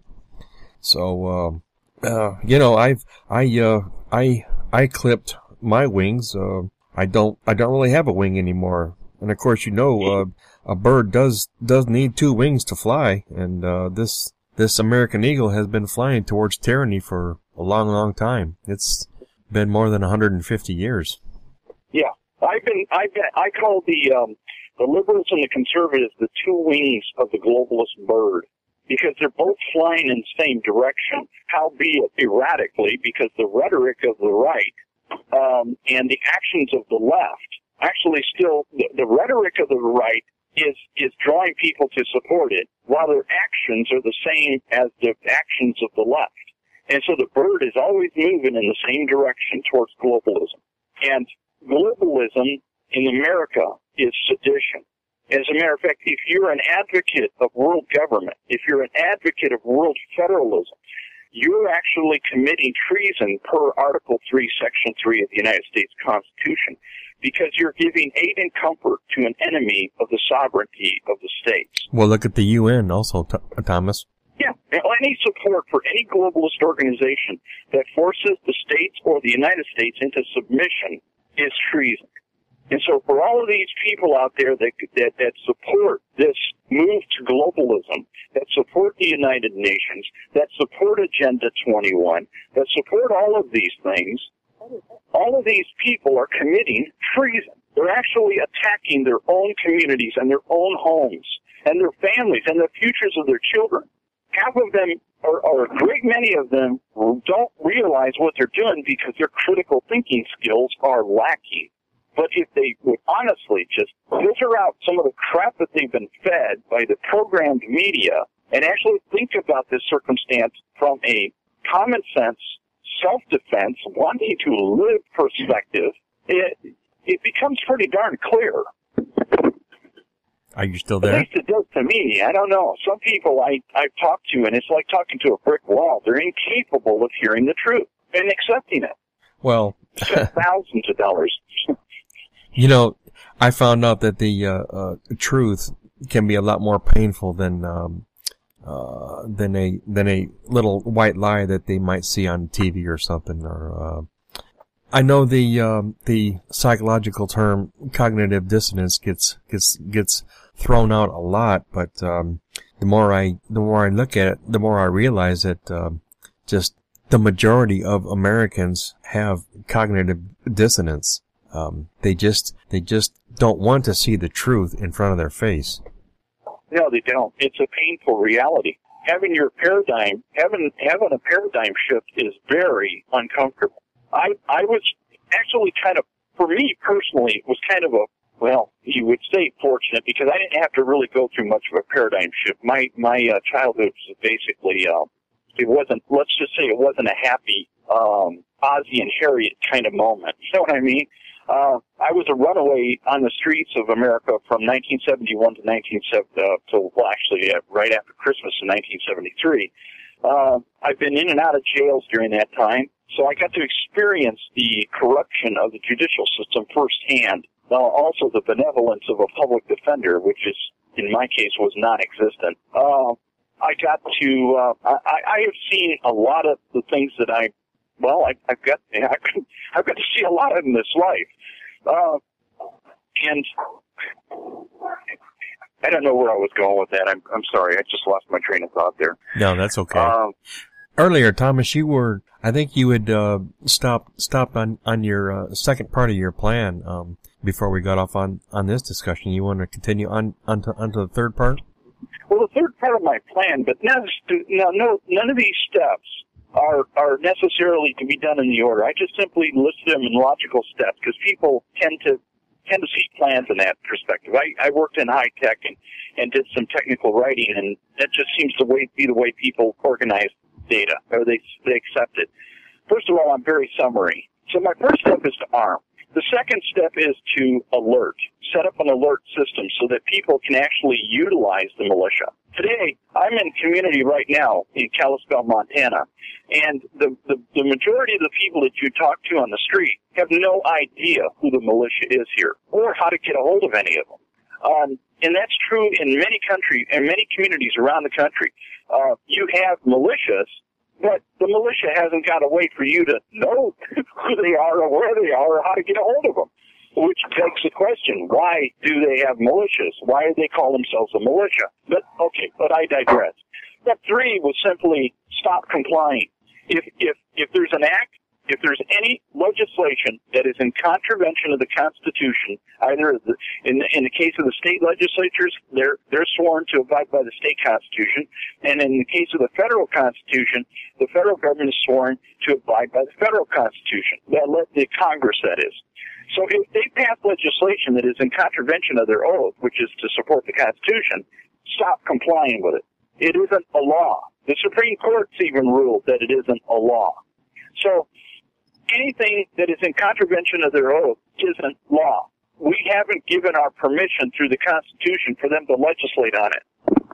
So, uh, uh, you know, I've I uh I I clipped my wings. Uh, I don't I don't really have a wing anymore, and of course, you know, uh, a bird does does need two wings to fly, and uh, this this American Eagle has been flying towards tyranny for a long, long time. It's been more than one hundred fifty years. Yeah, I've been, I've been, I call the um, the liberals and the conservatives the two wings of the globalist bird, because they're both flying in the same direction, howbeit erratically, because the rhetoric of the right um, and the actions of the left actually still, the, the rhetoric of the right is is drawing people to support it, while their actions are the same as the actions of the left. And so the bird is always moving in the same direction towards globalism. And globalism in America is sedition. As a matter of fact, if you're an advocate of world government, if you're an advocate of world federalism, you're actually committing treason per Article three, Section three of the United States Constitution, because you're giving aid and comfort to an enemy of the sovereignty of the states. Well, look at the U N also, Thomas. Yeah, any support for any globalist organization that forces the states or the United States into submission is treason. And so for all of these people out there that, that, that support this move to globalism, that support the United Nations, that support Agenda twenty-one, that support all of these things, all of these people are committing treason. They're actually attacking their own communities and their own homes and their families and the futures of their children. Half of them, or, or a great many of them, don't realize what they're doing because their critical thinking skills are lacking. But if they would honestly just filter out some of the crap that they've been fed by the programmed media and actually think about this circumstance from a common sense, self-defense, wanting to live perspective, it, it becomes pretty darn clear. Are you still there? At least it does to me. I don't know. Some people I, I've talked to, and it's like talking to a brick wall. They're incapable of hearing the truth and accepting it. Well, thousands of dollars. You know, I found out that the uh, uh, truth can be a lot more painful than um, uh, than a than a little white lie that they might see on T V or something. Or uh, I know the um, the psychological term cognitive dissonance gets gets gets thrown out a lot, but um, the more I the more I look at it, the more I realize that uh, just the majority of Americans have cognitive dissonance. Um, they just, they just don't want to see the truth in front of their face. No, they don't. It's a painful reality. Having your paradigm, having, having a paradigm shift is very uncomfortable. I, I was actually kind of, for me personally, it was kind of a, well, you would say fortunate because I didn't have to really go through much of a paradigm shift. My, my, uh, childhood was basically, uh, it wasn't, let's just say it wasn't a happy, um, Ozzie and Harriet kind of moment. You know what I mean? Uh, I was a runaway on the streets of America from nineteen seventy-one to nineteen seventy, uh, to, well, actually, uh, right after Christmas in nineteen seventy-three. Uh, I've been in and out of jails during that time, so I got to experience the corruption of the judicial system firsthand. Uh, also the benevolence of a public defender, which is, in my case, was non-existent. Uh, I got to, uh, I, I have seen a lot of the things that I, well, I, I've got, I've got to see a lot in this life. Uh, and I don't know where I was going with that. I'm, I'm sorry. I just lost my train of thought there. No, that's okay. Um, Earlier, Thomas, you were, I think you had, uh, stopped, stopped on, on your, uh, second part of your plan, um, before we got off on, on this discussion. You want to continue on, onto, onto the third part? Well, the third part of my plan, but none, no, no, none of these steps are are necessarily to be done in the order. I just simply list them in logical steps because people tend to tend to see plans in that perspective. I, I worked in high tech and, and did some technical writing, and that just seems to way, be the way people organize data, or they they accept it. First of all, I'm very summary. So my first step is to arm. The second step is to alert, set up an alert system so that people can actually utilize the militia. Today, I'm in community right now in Kalispell, Montana, and the, the, the majority of the people that you talk to on the street have no idea who the militia is here or how to get a hold of any of them. Um, and that's true in many countries and many communities around the country. Uh, you have militias, but the militia hasn't got a way for you to know who they are or where they are or how to get a hold of them. Which begs the question, why do they have militias? Why do they call themselves a militia? But, okay, but I digress. Step three was simply stop complying. If if if there's an act, if there's any legislation that is in contravention of the Constitution, either the, in the, in the case of the state legislatures, they're they're sworn to abide by the state constitution, and in the case of the federal constitution, the federal government is sworn to abide by the federal constitution. That let the Congress, that is. So if they pass legislation that is in contravention of their oath, which is to support the Constitution, stop complying with it. It isn't a law. The Supreme Court's even ruled that it isn't a law. So anything that is in contravention of their oath isn't law. We haven't given our permission through the Constitution for them to legislate on it.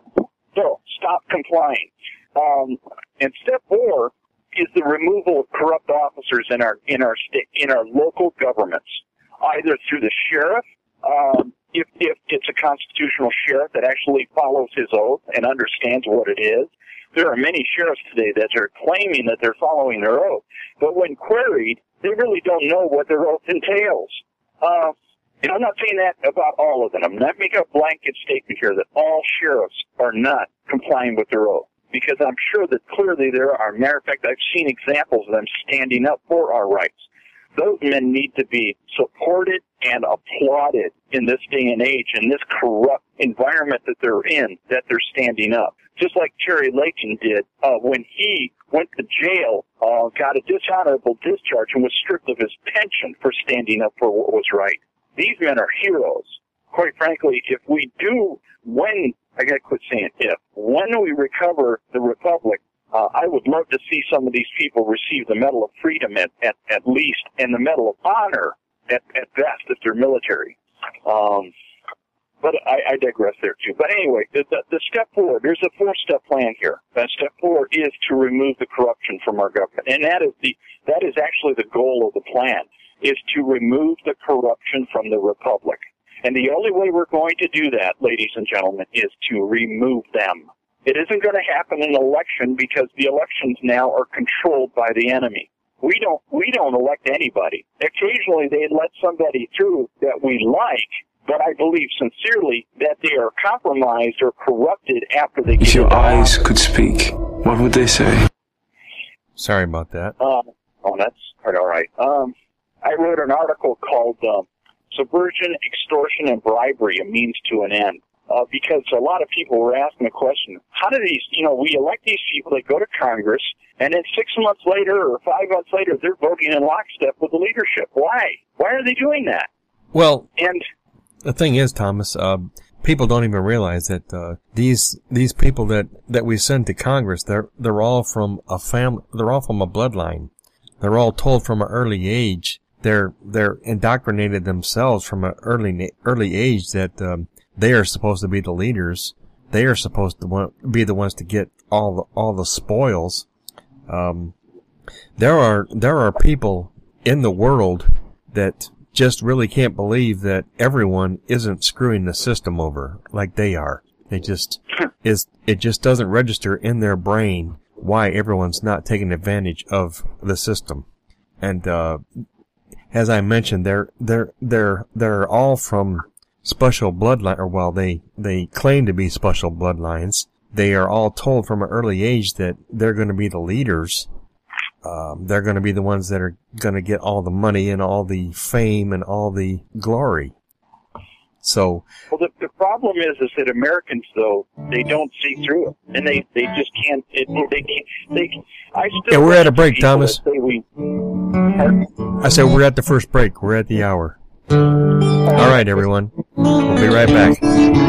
So stop complying. Um, and step four is the removal of corrupt officers in our in our state in our local governments, either through the sheriff, um, if if it's a constitutional sheriff that actually follows his oath and understands what it is. There are many sheriffs today that are claiming that they're following their oath, but when queried, they really don't know what their oath entails. Uh, and I'm not saying that about all of them. I'm not making a blanket statement here that all sheriffs are not complying with their oath, because I'm sure that clearly there are. Matter of fact, I've seen examples of them standing up for our rights. Those men need to be supported and applauded in this day and age, in this corrupt environment that they're in, that they're standing up. Just like Terry Lakin did uh, when he went to jail, uh, got a dishonorable discharge, and was stripped of his pension for standing up for what was right. These men are heroes. Quite frankly, if we do, when, I gotta quit saying if, when we recover the Republic, uh, I would love to see some of these people receive the Medal of Freedom at, at, at least, and the Medal of Honor at, at best if they're military. Um, But I, I digress there, too. But anyway, the, the, the step four, there's a four-step plan here. And step four is to remove the corruption from our government. And that is the that is actually the goal of the plan, is to remove the corruption from the Republic. And the only way we're going to do that, ladies and gentlemen, is to remove them. It isn't going to happen in an election because the elections now are controlled by the enemy. We don't, we don't elect anybody. Occasionally they let somebody through that we like, but I believe sincerely that they are compromised or corrupted after they get If your eyes office. could speak, what would they say? Sorry about that. Um, oh, that's quite all right. Um, I wrote an article called uh, Subversion, Extortion, and Bribery, a Means to an End. Uh, because a lot of people were asking the question, how do these, you know, we elect these people, they go to Congress, and then six months later or five months later, they're voting in lockstep with the leadership. Why? Why are they doing that? Well, And the thing is, Thomas, uh, people don't even realize that uh, these these people that, that we send to Congress, they're they're all from a family, they're all from a bloodline. They're all told from an early age. They're they're indoctrinated themselves from an early early age that um, they are supposed to be the leaders. They are supposed to want, be the ones to get all the all the spoils. Um, there are there are people in the world that just really can't believe that everyone isn't screwing the system over like they are. They just is it just doesn't register in their brain why everyone's not taking advantage of the system. And uh as I mentioned, they're they're they're they're all from special bloodline, or well, they they claim to be special bloodlines. They are all told from an early age that they're going to be the leaders. Um, they're going to be the ones that are going to get all the money and all the fame and all the glory. So, well, the, the problem is, is that Americans, though, they don't see through it, and they, they just can't. It, they can't. They. I still. Yeah, we're at a break, Thomas. Say we, I said we're at the first break. We're at the hour. All right, everyone. We'll be right back.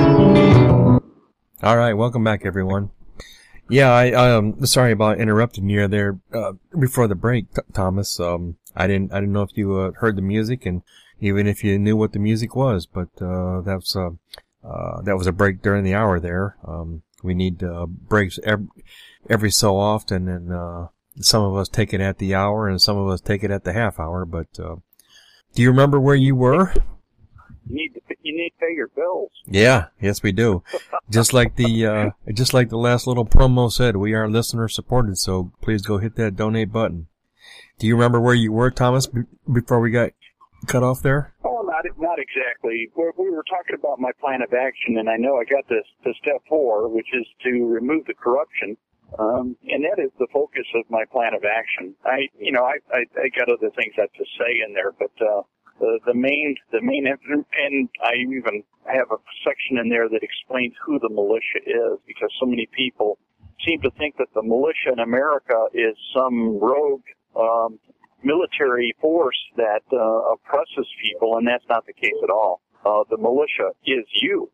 All right, welcome back, everyone. Yeah, I um sorry about interrupting you there uh, before the break, Th- Thomas. Um, I didn't I didn't know if you uh, heard the music, and even if you knew what the music was, but uh, that was uh, uh that was a break during the hour there. Um, we need uh, breaks every, every so often, and uh, some of us take it at the hour, and some of us take it at the half hour. But uh, do you remember where you were? You need to, you need to pay your bills. Yeah, yes we do. Just like the, uh, just like the last little promo said, we are listener supported, so please go hit that donate button. Do you remember where you were, Thomas, b- before we got cut off there? Oh, no, not not exactly. We're, we were talking about my plan of action, and I know I got this to step four, which is to remove the corruption, um, and that is the focus of my plan of action. I, you know, I, I, I got other things I have to say in there, but uh, the the main the main and I even have a section in there that explains who the militia is, because so many people seem to think that the militia in America is some rogue um, military force that uh, oppresses people, and that's not the case at all. Uh, the militia is you.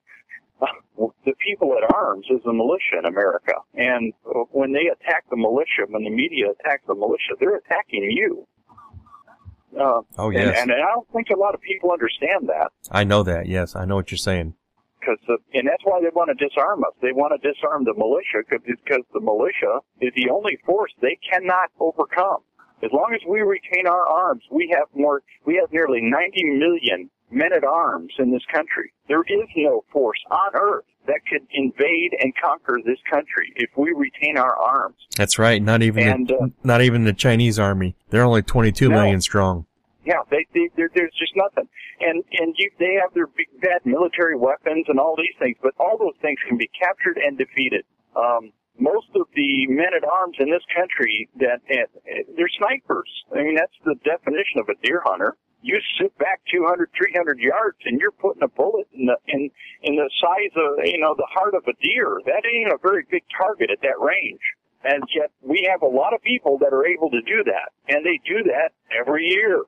The people at arms is the militia in America. And when they attack the militia, when the media attacks the militia, they're attacking you. Uh, oh, yes. And, and I don't think a lot of people understand that. I know that, yes. I know what you're saying. Cause the, and that's why they want to disarm us. They want to disarm the militia because the militia is the only force they cannot overcome. As long as we retain our arms, we have more, we have nearly ninety million men at arms in this country. There is no force on earth that could invade and conquer this country if we retain our arms. That's right. Not even, and, the, uh, not even the Chinese army. They're only twenty-two no. million strong. Yeah, they, they, there's just nothing. And, and you, they have their big bad military weapons and all these things, but all those things can be captured and defeated. Um, most of the men at arms in this country, that uh, they're snipers. I mean, that's the definition of a deer hunter. You sit back two hundred, three hundred yards, and you're putting a bullet in the in in the size of, you know, the heart of a deer. That ain't a very big target at that range. And yet we have a lot of people that are able to do that, and they do that every year.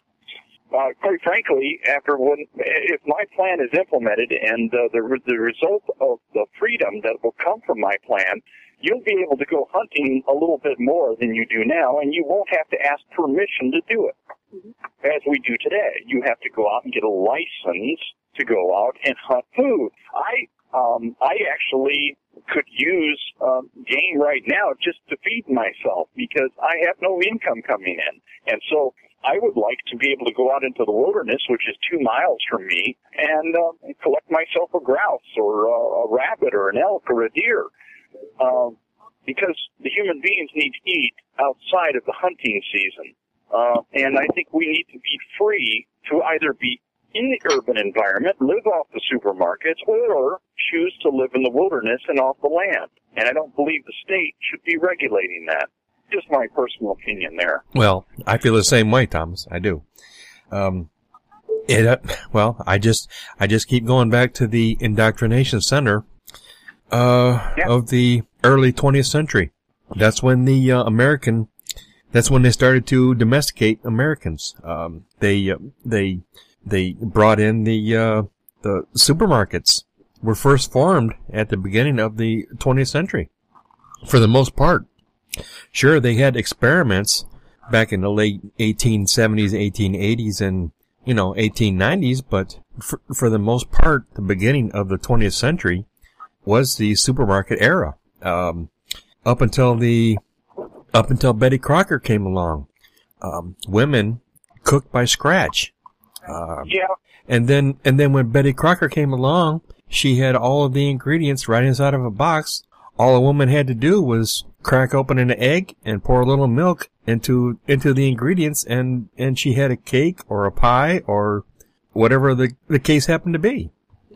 Uh, quite frankly, after when, if my plan is implemented and uh, the the result of the freedom that will come from my plan, you'll be able to go hunting a little bit more than you do now, and you won't have to ask permission to do it, mm-hmm. as we do today. You have to go out and get a license to go out and hunt food. I um, I actually could use um, game right now just to feed myself because I have no income coming in, and so I would like to be able to go out into the wilderness, which is two miles from me, and uh, collect myself a grouse or a, a rabbit or an elk or a deer, uh, because the human beings need to eat outside of the hunting season. Uh, and I think we need to be free to either be in the urban environment, live off the supermarkets, or choose to live in the wilderness and off the land. And I don't believe the state should be regulating that. Just my personal opinion there. Well, I feel the same way, Thomas. I do. Um, it, uh, well, I just, I just keep going back to the indoctrination center, uh, yeah. of the early twentieth century. That's when the, uh, American, that's when they started to domesticate Americans. Um, they, uh, they, they brought in the, uh, the supermarkets were first formed at the beginning of the twentieth century, for the most part. Sure, they had experiments back in the late eighteen seventies, eighteen eighties, and, you know, eighteen nineties, but for, for the most part, the beginning of the twentieth century was the supermarket era. Um, up until the, up until Betty Crocker came along, um, women cooked by scratch. Uh, yeah. And then, and then when Betty Crocker came along, she had all of the ingredients right inside of a box. All a woman had to do was crack open an egg and pour a little milk into into the ingredients, and and she had a cake or a pie or whatever the the case happened to be.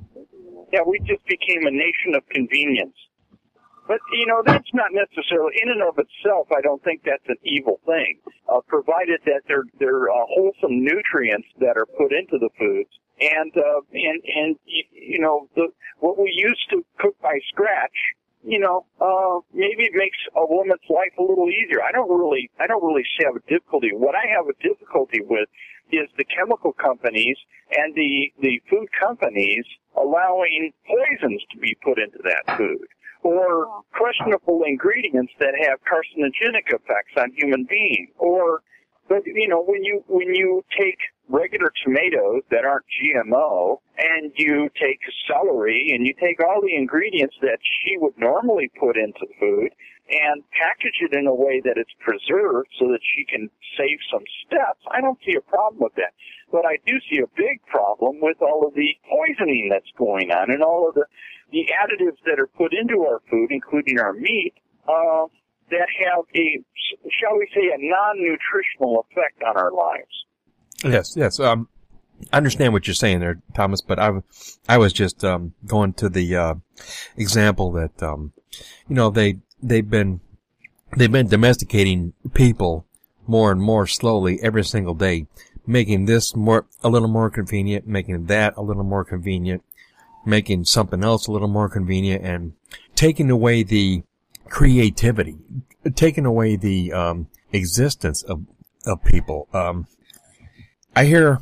Yeah, we just became a nation of convenience. But, you know, that's not necessarily, in and of itself, I don't think that's an evil thing, uh, provided that they're, they're uh, wholesome nutrients that are put into the foods. And, uh, and, and, you know, the, what we used to cook by scratch, you know, uh, maybe it makes a woman's life a little easier. I don't really, I don't really have a difficulty. What I have a difficulty with is the chemical companies and the, the food companies allowing poisons to be put into that food, or questionable ingredients that have carcinogenic effects on human beings. Or, but, you know, when you, when you take regular tomatoes that aren't G M O, and you take celery, and you take all the ingredients that she would normally put into food, and package it in a way that it's preserved so that she can save some steps, I don't see a problem with that. But I do see a big problem with all of the poisoning that's going on, and all of the, the additives that are put into our food, including our meat, uh, that have a, shall we say, a non-nutritional effect on our lives. Yes, yes. Um, I understand what you're saying there, Thomas, but I, I was just um, going to the uh, example that um, you know they they've been they've been domesticating people more and more slowly every single day, making this more a little more convenient, making that a little more convenient, making something else a little more convenient, and taking away the creativity, taking away the um, existence of of people. Um, I hear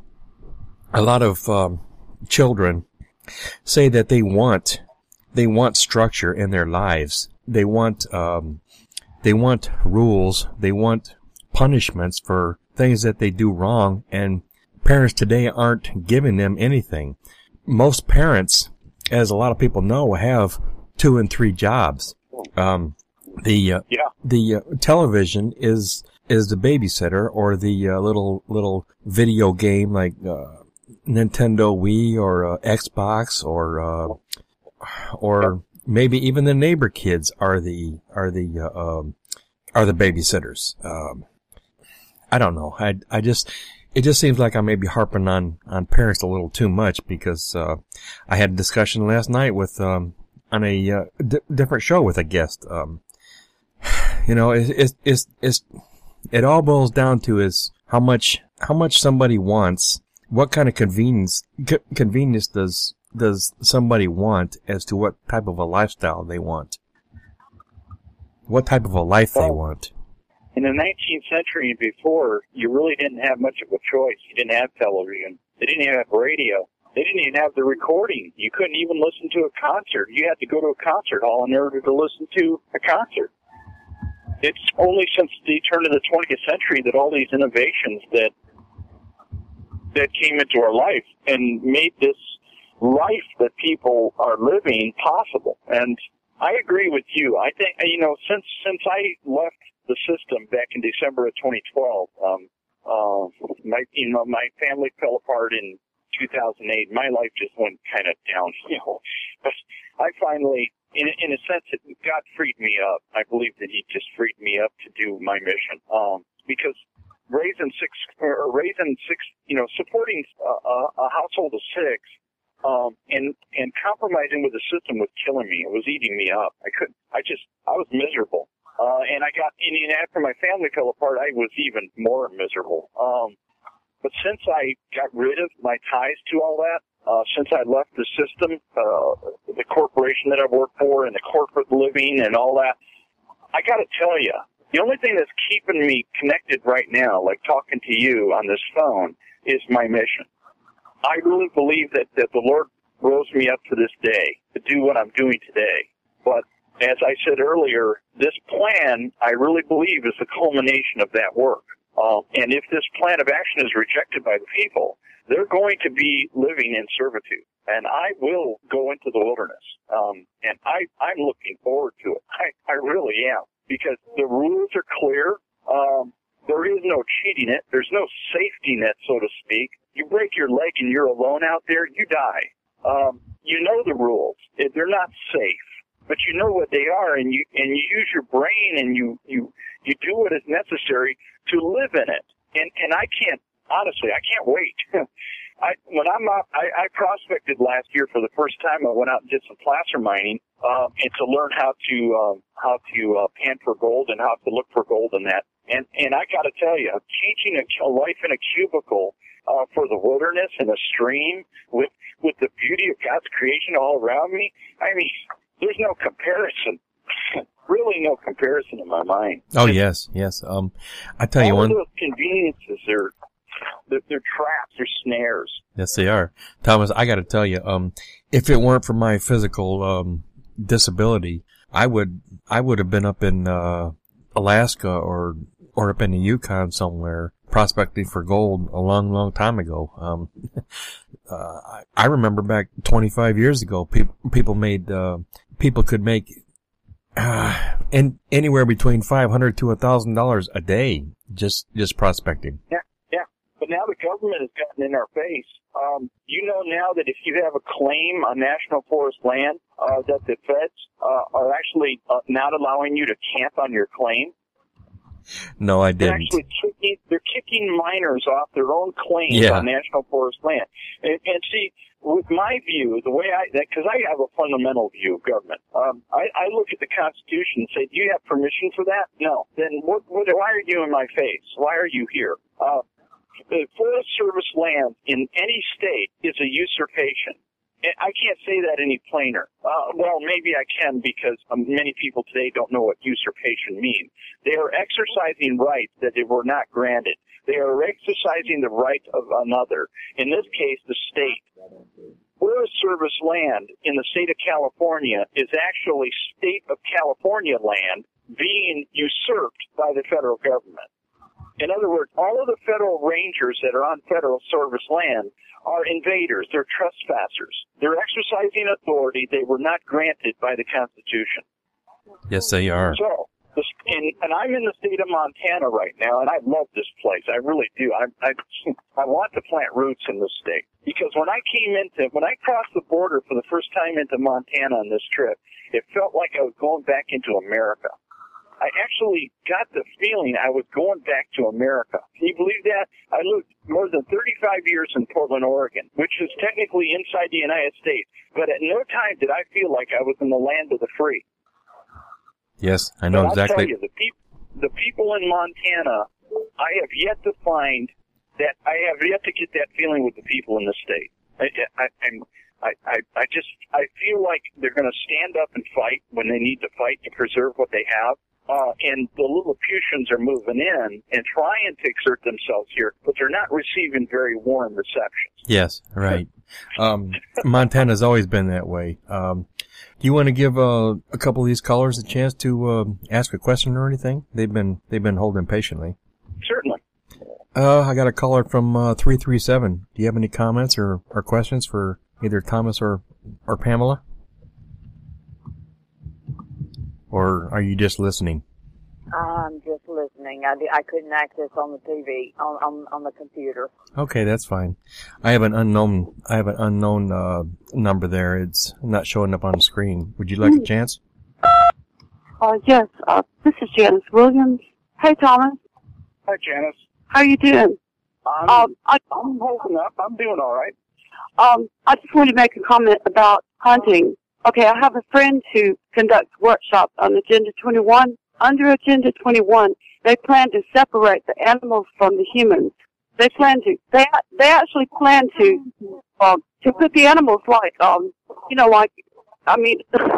a lot of um, children say that they want they want structure in their lives. They want um, they want rules. They want punishments for things that they do wrong. And parents today aren't giving them anything. Most parents, as a lot of people know, have two and three jobs. Um, the uh, Yeah. the uh, television is is the babysitter, or the uh, little little video game like. Uh, Nintendo Wii or uh, Xbox or uh, or maybe even the neighbor kids are the are the uh, um, are the babysitters. Um, I don't know. I I just it just seems like I may be harping on on parents a little too much, because uh, I had a discussion last night with um, on a uh, d- different show with a guest. Um, you know, it, it, it's it's it all boils down to is how much how much somebody wants. What kind of convenience c- convenience does does somebody want as to what type of a lifestyle they want? What type of a life they want? In the nineteenth century and before, you really didn't have much of a choice. You didn't have television. They didn't even have radio. They didn't even have the recording. You couldn't even listen to a concert. You had to go to a concert hall in order to listen to a concert. It's only since the turn of the twentieth century that all these innovations that that came into our life and made this life that people are living possible. And I agree with you. I think, you know, since since I left the system back in December of twenty twelve, um, uh, my you know my family fell apart in two thousand eight. My life just went kind of downhill. But I finally, in in a sense, it, God freed me up. I believe that He just freed me up to do my mission. Um, because raising six, or raising six, you know, supporting a, a household of six, um, and and compromising with the system was killing me. It was eating me up. I couldn't. I just. I was miserable. Uh, and I got. And after my family fell apart, I was even more miserable. Um, but since I got rid of my ties to all that, uh, since I left the system, uh, the corporation that I worked for, and the corporate living, and all that, I got to tell you. The only thing that's keeping me connected right now, like talking to you on this phone, is my mission. I really believe that, that the Lord rose me up to this day to do what I'm doing today. But as I said earlier, this plan, I really believe, is the culmination of that work. Uh, and if this plan of action is rejected by the people, they're going to be living in servitude. And I will go into the wilderness. Um, and I, I'm looking forward to it. I, I really am. Because the rules are clear. Um, there is no cheating it. There's no safety net, so to speak. You break your leg and you're alone out there, you die. Um, you know the rules. They're not safe, but you know what they are, and you and you use your brain and you you you do what is necessary to live in it. And and I can't honestly, I can't wait. I when I'm out, I, I prospected last year for the first time. I went out and did some placer mining, um, and to learn how to um, how to uh, pan for gold and how to look for gold in that. And and I got to tell you, teaching a, a life in a cubicle uh, for the wilderness and a stream with with the beauty of God's creation all around me. I mean, there's no comparison. Really, no comparison in my mind. Oh yes, yes. Um, I tell you all one. All those conveniences are. They're, they're traps, they're snares. Yes, they are. Thomas, I got to tell you, um, if it weren't for my physical um, disability, I would I would have been up in uh, Alaska or or up in the Yukon somewhere prospecting for gold a long, long time ago. Um, uh, I, I remember back twenty-five years ago, people people made uh, people could make uh, in, anywhere between five hundred to a thousand dollars a day just just prospecting. Yeah. But now the government has gotten in our face. Um, you know now that if you have a claim on national forest land, uh, that the feds uh, are actually uh, not allowing you to camp on your claim. No, I They're didn't. actually kicking, they're kicking miners off their own claims Yeah. on national forest land. And, and see, with my view, the way I, because I have a fundamental view of government, um, I, I look at the Constitution and say, do you have permission for that? No. Then what, what, why are you in my face? Why are you here? Uh, the Forest Service land in any state is a usurpation. I can't say that any plainer. Uh, well, maybe I can because um, many people today don't know what usurpation means. They are exercising rights that they were not granted. They are exercising the right of another. In this case, the state. Forest Service land in the state of California is actually state of California land being usurped by the federal government. In other words, all of the federal rangers that are on federal service land are invaders. They're trespassers. They're exercising authority they were not granted by the Constitution. Yes, they are. So, this, and, and I'm in the state of Montana right now, and I love this place. I really do. I, I, I want to plant roots in this state. Because when I came into, when I crossed the border for the first time into Montana on this trip, it felt like I was going back into America. I actually got the feeling I was going back to America. Can you believe that? I lived more than thirty-five years in Portland, Oregon, which is technically inside the United States. But at no time did I feel like I was in the land of the free. Yes, I know but I'll exactly. tell you, the, peop- the people in Montana, I have yet to find that, I have yet to get that feeling with the people in the state. I, I, I'm, I, I, I just, I feel like they're going to stand up and fight when they need to fight to preserve what they have. Uh, and the Lilliputians are moving in and trying to exert themselves here, but they're not receiving very warm receptions. Yes, right. Um, Montana's always been that way. Um, do you want to give uh, a couple of these callers a chance to uh, ask a question or anything? They've been they've been holding patiently. Certainly. Uh, I got a caller from uh, three three seven. Do you have any comments or, or questions for either Thomas or or Pamela? Or are you just listening? I'm just listening. I, I couldn't access on the T V, on, on on the computer. Okay, that's fine. I have an unknown, I have an unknown, uh, number there. It's not showing up on the screen. Would you like a chance? Uh, yes, uh, this is Janice Williams. Hey, Thomas. Hi, Janice. How you doing? I'm, Um, I, I'm holding up. I'm doing all right. um, I just wanted to make a comment about hunting. Okay, I have a friend who conducts workshops on Agenda twenty-one. Under Agenda twenty-one, they plan to separate the animals from the humans. They plan to, they, they actually plan to, um, to put the animals like, um, you know, like, I mean,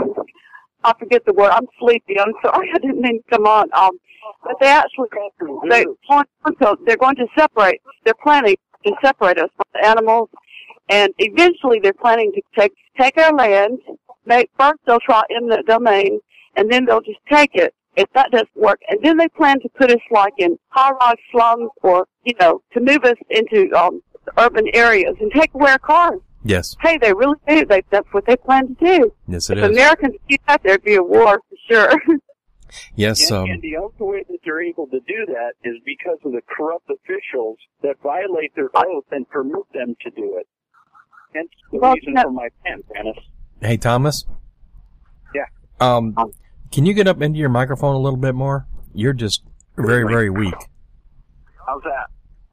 I forget the word. I'm sleepy. I'm sorry. I didn't mean to come on. Um, but they actually, they want, so they're going to separate, they're planning to separate us from the animals, and eventually they're planning to take, take our land. They, first they'll try eminent domain, and then they'll just take it if that doesn't work. And then they plan to put us like in high-rise slums or, you know, to move us into um, urban areas and take away our cars. Yes. Hey, they really do. They, that's what they plan to do. Yes, it if is. Americans do that, there'd be a war for sure. Yes. And, Um, and the only way that they're able to do that is because of the corrupt officials that violate their oath and permit them to do it. Hence the Well, reason no- for my pen, Dennis. hey, Thomas. Yeah. Um, can you get up into your microphone a little bit more? You're just very, very weak. How's that?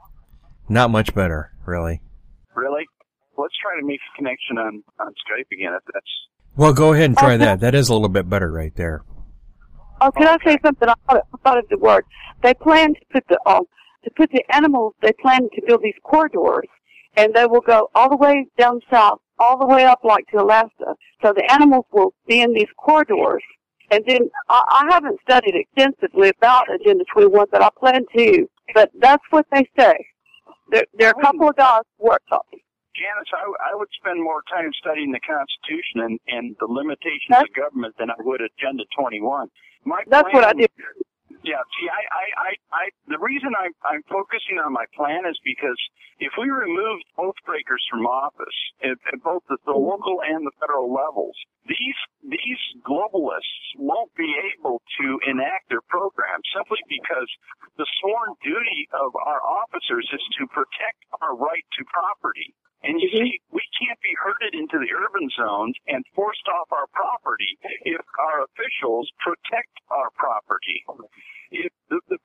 Not much better, really. Really? Let's try to make a connection on, on Skype again if that's... Well, go ahead and try Okay. that. That is a little bit better right there. Oh, can I say something? I thought, I thought of the word. They plan to put the um, to put the animals. They plan to build these corridors, and they will go all the way down south, all the way up like to Alaska. So the animals will be in these corridors. And then I, I haven't studied extensively about Agenda twenty-one, but I plan to. But that's what they say. There, there are a couple of guys who work on it. Janice, I, I would spend more time studying the Constitution and, and the limitations That's- of government than I would Agenda twenty-one. My That's plan, what I do. Yeah, see, I, I, I, I the reason I'm, I'm focusing on my plan is because if we remove oath breakers from office at, at both the, the local and the federal levels, these these globalists won't be able to enact their program simply because the sworn duty of our officers is to protect our right to property. And you see, we can't be herded into the urban zones and forced off our property if our officials protect our property. If the, the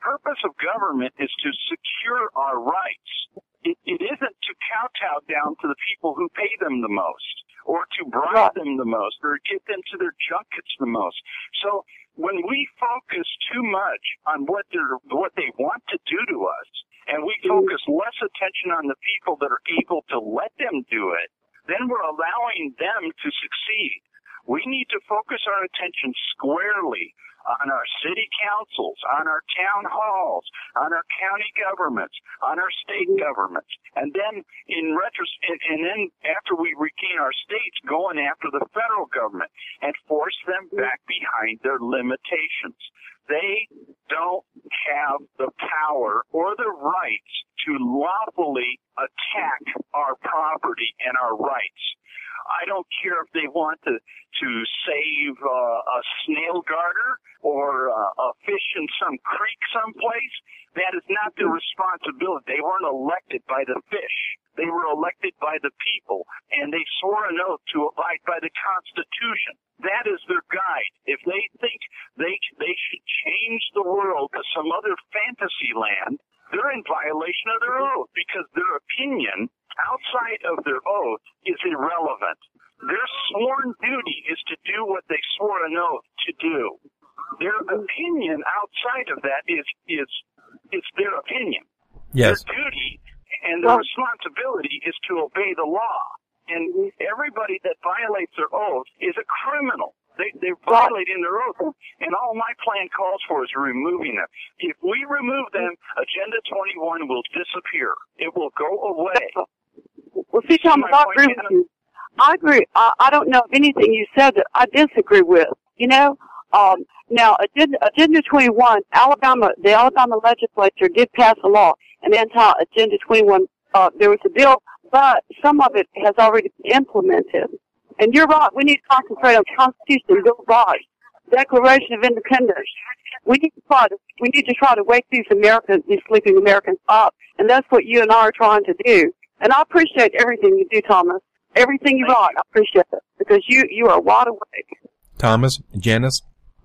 purpose of government is to secure our rights. It, it isn't to kowtow down to the people who pay them the most, or to bribe them the most, or get them to their junkets the most. So when we focus too much on what they're, what they want to do to us, and we focus less attention on the people that are able to let them do it, then we're allowing them to succeed. We need to focus our attention squarely on our city councils, on our town halls, on our county governments, on our state governments, and then in retros- and, and then after we regain our states, going after the federal government and force them back behind their limitations. They don't have the power or the rights to lawfully attack our property and our rights. I don't care if they want to to save uh, a snail garter or uh, a fish in some creek someplace. That is not their responsibility. They weren't elected by the fish. They were elected by the people, and they swore an oath to abide by the Constitution. That is their guide. If they think they they should change the world to some other fantasy land, they're in violation of their oath, because their opinion outside of their oath is irrelevant. Their sworn duty is to do what they swore an oath to do. Their opinion outside of that is is it's their opinion. Yes. Their duty and their responsibility is to obey the law. And everybody that violates their oath is a criminal. They, they're violating their oath, and all my plan calls for is removing them. If we remove them, Agenda twenty-one will disappear. It will go away. Well, see, Thomas, I agree with you. I agree. I, I don't know of anything you said that I disagree with. You know, um, now Agenda, Agenda twenty-one, Alabama, the Alabama legislature did pass a law, an anti-Agenda twenty-one. Uh, there was a bill, but some of it has already been implemented. And you're right. We need to concentrate on the Constitution and Bill of Rights, Declaration of Independence. We need to try to we need to try to wake these Americans, these sleeping Americans, up, and that's what you and I are trying to do. And I appreciate everything you do, Thomas. Everything you write, I appreciate it, because you you are wide awake. Thomas, Janice,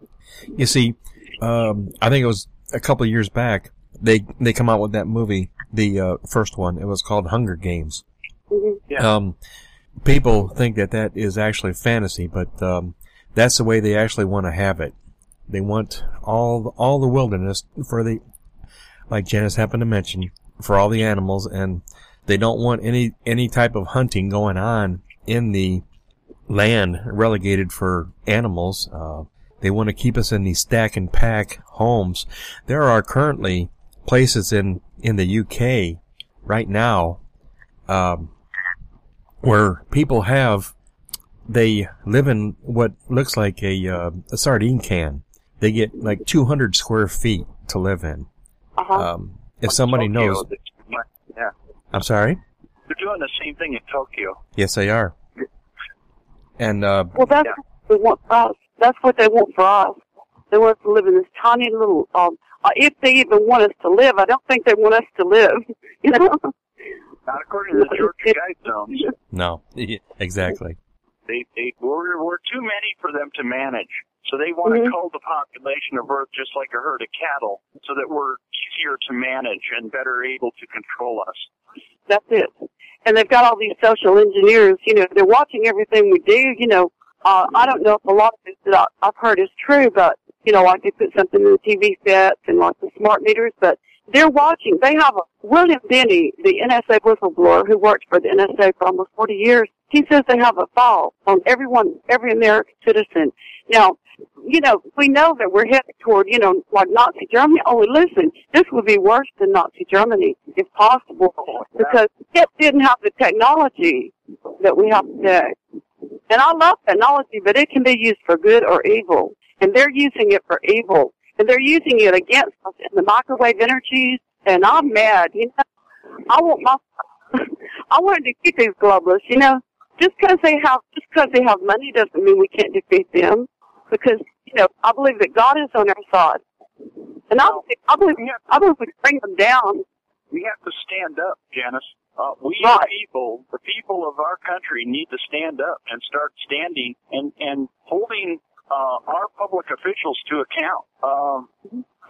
you see, um, I think it was a couple of years back. They they come out with that movie, the uh, first one. It was called Hunger Games. Mm-hmm. Yeah. Um, people think that that is actually fantasy, but um, that's the way they actually want to have it. They want all all the wilderness for the, like Janice happened to mention, for all the animals, and they don't want any any type of hunting going on in the land relegated for animals. Uh, they want to keep us in these stack and pack homes. There are currently places in in the U K right now um, where people have they live in what looks like a uh, a sardine can. They get like two hundred square feet to live in. Uh-huh. Um, if somebody Tokyo, knows, yeah, I'm sorry. they're doing the same thing in Tokyo. Yes, they are. And uh, Well, that's Yeah. what they want for us. That's what they want for us. They want us to live in this tiny little, um, uh, if they even want us to live, I don't think they want us to live. You know? Not according to the Georgia Guide Zones. no, exactly. They, they, we're, we're too many for them to manage. So they want Mm-hmm. to cull the population of Earth just like a herd of cattle so that we're easier to manage and better able to control us. That's it. And they've got all these social engineers, you know, they're watching everything we do, you know. Uh, I don't know if a lot of this that I, I've heard is true, but, you know, like they put something in the T V sets and like the smart meters, but they're watching. They have a, William Denny, the N S A whistleblower who worked for the N S A for almost forty years, he says they have a file on everyone, every American citizen. Now, you know, we know that we're headed toward, you know, like Nazi Germany. Oh, listen, this would be worse than Nazi Germany, if possible, because it didn't have the technology that we have today. And I love technology, but it can be used for good or evil. And they're using it for evil. And they're using it against us in the microwave energies. And I'm mad, you know. I want my, I wanted to keep these globalists, you know. Just because they have, just because they have money doesn't mean we can't defeat them. Because, you know, I believe that God is on our side. And I, I believe, I believe we can bring them down. We have to stand up, Janice. Uh, we Right. the people, the people of our country need to stand up and start standing and, and holding uh, our public officials to account. Um,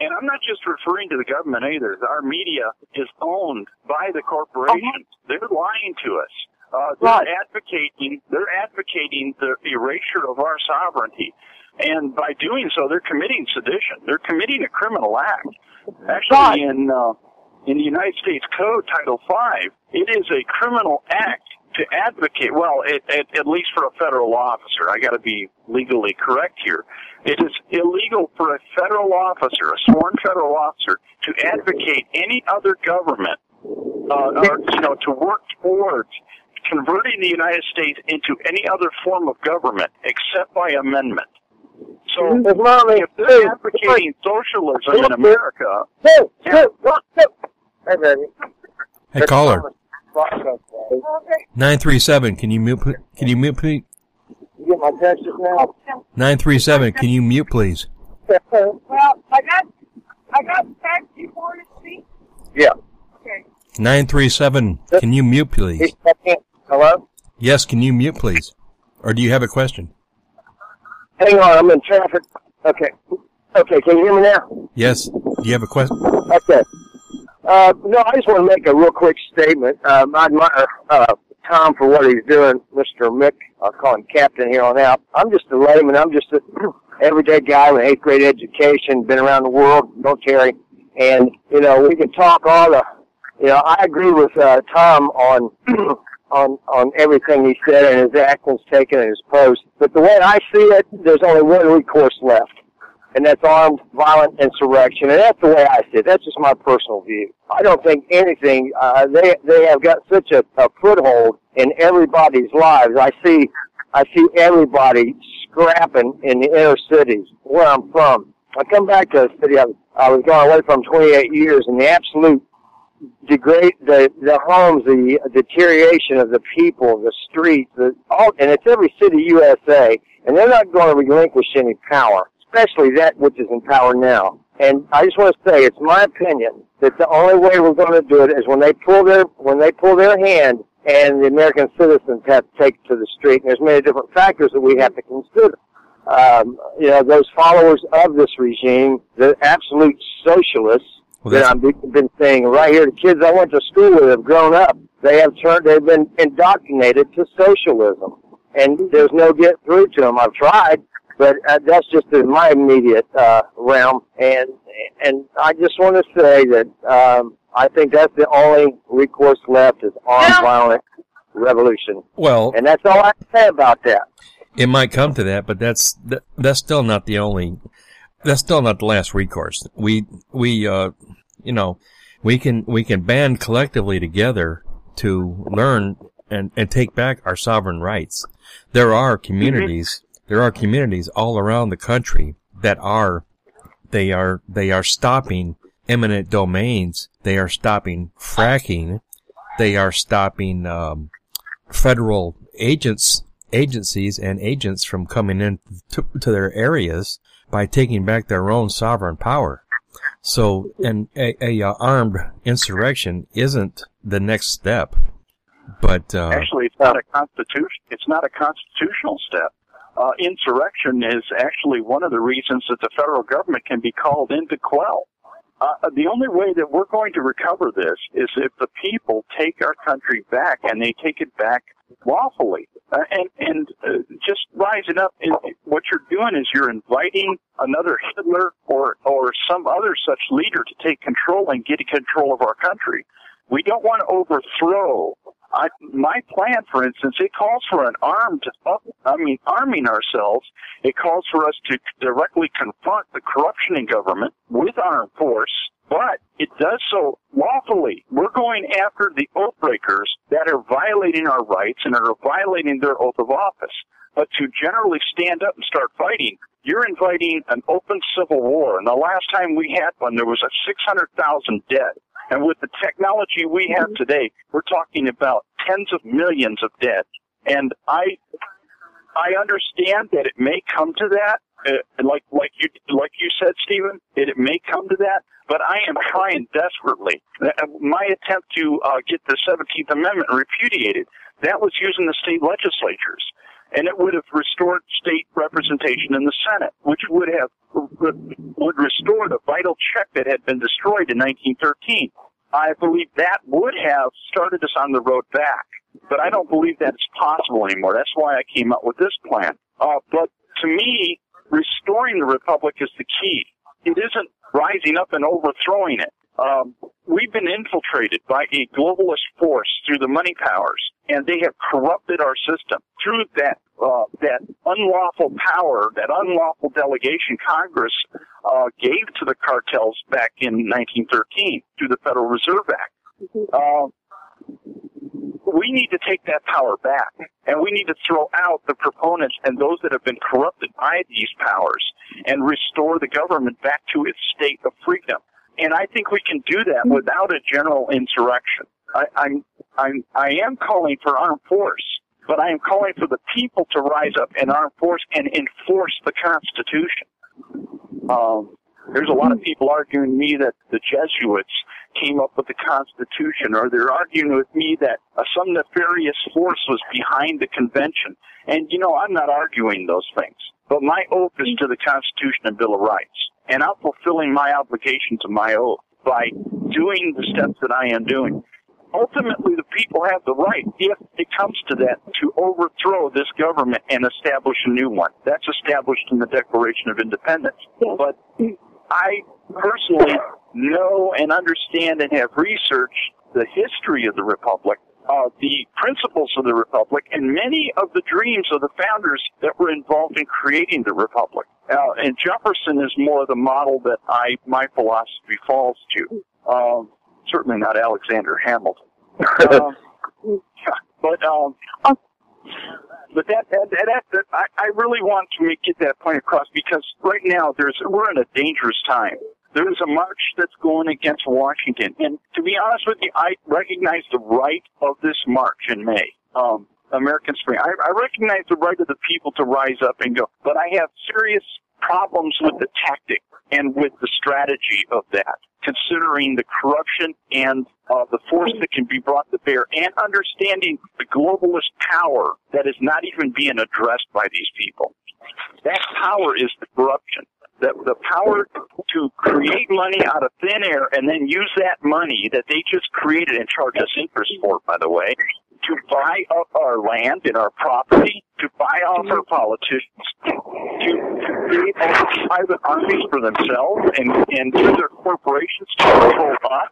And I'm not just referring to the government either. Our media is owned by the corporations. Uh-huh. They're lying to us. Uh, they're right. advocating, they're advocating the erasure of our sovereignty. And by doing so, they're committing sedition. They're committing a criminal act. Actually, right. in, uh, in the United States Code, Title five, it is a criminal act to advocate, well, it, it, at least for a federal officer. I got to be legally correct here. It is illegal for a federal officer, a sworn federal officer, to advocate any other government, uh, or, you know, to work towards converting the United States into any other form of government except by amendment. So if they're advocating socialism in America, yeah. Hey, caller. Nine three seven. Can you mute? Can you mute, please? You get my text just now. Nine three seven. Can you mute, please? Well, I got, I got text before to speak. Yeah. Okay. Nine three seven. Can you mute, please? Hello. Yes. Can you mute, please? Or do you have a question? Hang on. I'm in traffic. Okay. Okay. Can you hear me now? Yes. Do you have a question? Okay. Uh, no, I just want to make a real quick statement. Um, I admire uh, Tom for what he's doing, Mister Mick. I'll call him Captain here on out. I'm just a layman. I'm just an everyday guy with eighth grade education, been around the world, military, and, you know, we can talk all the, you know, I agree with uh, Tom on on on everything he said and his actions taken and his post. But the way I see it, there's only one recourse left. And that's armed, violent insurrection. And that's the way I see it. That's just my personal view. I don't think anything, uh, they, they have got such a, a foothold in everybody's lives. I see, I see everybody scrapping in the inner cities where I'm from. I come back to a city I, I was gone away from twenty-eight years, and the absolute degrade, the, the homes, the deterioration of the people, the streets, the, all, and it's every city U S A, and they're not going to relinquish any power, especially that which is in power now. And I just want to say, it's my opinion that the only way we're going to do it is when they pull their when they pull their hand, and the American citizens have to take to the street. And there's many different factors that we have to consider. Um, you know, those followers of this regime, the absolute socialists well, that I've been saying right here, the kids I went to school with have grown up. They have turned, they've been indoctrinated to socialism, and there's no get through to them. I've tried. But uh, that's just in my immediate uh, realm, and and I just want to say that um, I think that's the only recourse left is armed yeah. violent revolution. Well, and that's all I can say about that. It might come to that, but that's that, that's still not the only. That's still not the last recourse. We we uh you know we can we can band collectively together to learn and and take back our sovereign rights. There are communities. Mm-hmm. There are communities all around the country that are, they are, they are stopping eminent domains. They are stopping fracking. They are stopping, um, federal agents, agencies and agents from coming in to, to their areas by taking back their own sovereign power. So, and a, a uh, armed insurrection isn't the next step, but, uh. Actually, it's not a constitution, it's not a constitutional step. Uh, insurrection is actually one of the reasons that the federal government can be called in to quell. Uh, the only way that we're going to recover this is if the people take our country back, and they take it back lawfully. Uh, and and uh, just rising up, in, what you're doing is you're inviting another Hitler or, or some other such leader to take control and get control of our country. We don't want to overthrow. I, my plan, for instance, it calls for an armed, I mean, arming ourselves. It calls for us to directly confront the corruption in government with armed force, but it does so lawfully. We're going after the oath breakers that are violating our rights and are violating their oath of office. But to generally stand up and start fighting, you're inviting an open civil war. And the last time we had one, there was a six hundred thousand dead. And with the technology we have today, we're talking about tens of millions of dead. And I, I understand that it may come to that, uh, like like you like you said, Stephen. It, it may come to that, but I am trying desperately. My attempt to uh, get the seventeenth Amendment repudiated, that was using the state legislatures. and it would have restored state representation in the Senate, which would have would restore the vital check that had been destroyed in nineteen thirteen. I believe that would have started us on the road back, but I don't believe that's possible anymore. That's why I came up with this plan. Uh, but to me, restoring the republic is the key. It isn't rising up and overthrowing it. Um, we've been infiltrated by a globalist force through the money powers, and they have corrupted our system through that uh, that unlawful power, that unlawful delegation Congress uh, gave to the cartels back in nineteen thirteen through the Federal Reserve Act. Uh, we need to take that power back, and we need to throw out the proponents and those that have been corrupted by these powers and restore the government back to its state of freedom. And I think we can do that without a general insurrection. I, I'm, I'm, I am calling for armed force, but I am calling for the people to rise up and arm force and enforce the Constitution. Um, there's a lot of people arguing with me that the Jesuits came up with the Constitution, or they're arguing with me that uh, some nefarious force was behind the convention. And, you know, I'm not arguing those things. But my oath is to the Constitution and Bill of Rights. And I'm fulfilling my obligation to my oath by doing the steps that I am doing. Ultimately, the people have the right, if it comes to that, to overthrow this government and establish a new one. That's established in the Declaration of Independence. But I personally know and understand and have researched the history of the Republic, uh, the principles of the Republic, and many of the dreams of the founders that were involved in creating the Republic. Uh, and Jefferson is more the model that I my philosophy falls to. Um, certainly not Alexander Hamilton. um, but um, but that that, that, that I, I really want to make, get that point across, because right now there's we're in a dangerous time. There is a march that's going against Washington, and to be honest with you, I recognize the right of this march in May. Um, American Spring. I, I recognize the right of the people to rise up and go, but I have serious problems with the tactic and with the strategy of that, considering the corruption and uh, the force that can be brought to bear, and understanding the globalist power that is not even being addressed by these people. That power is the corruption. The, the power to create money out of thin air and then use that money that they just created and charge us interest for, by the way, to buy up our land and our property, to buy off our politicians, to, to create all these private armies for themselves and, and through their corporations to control us.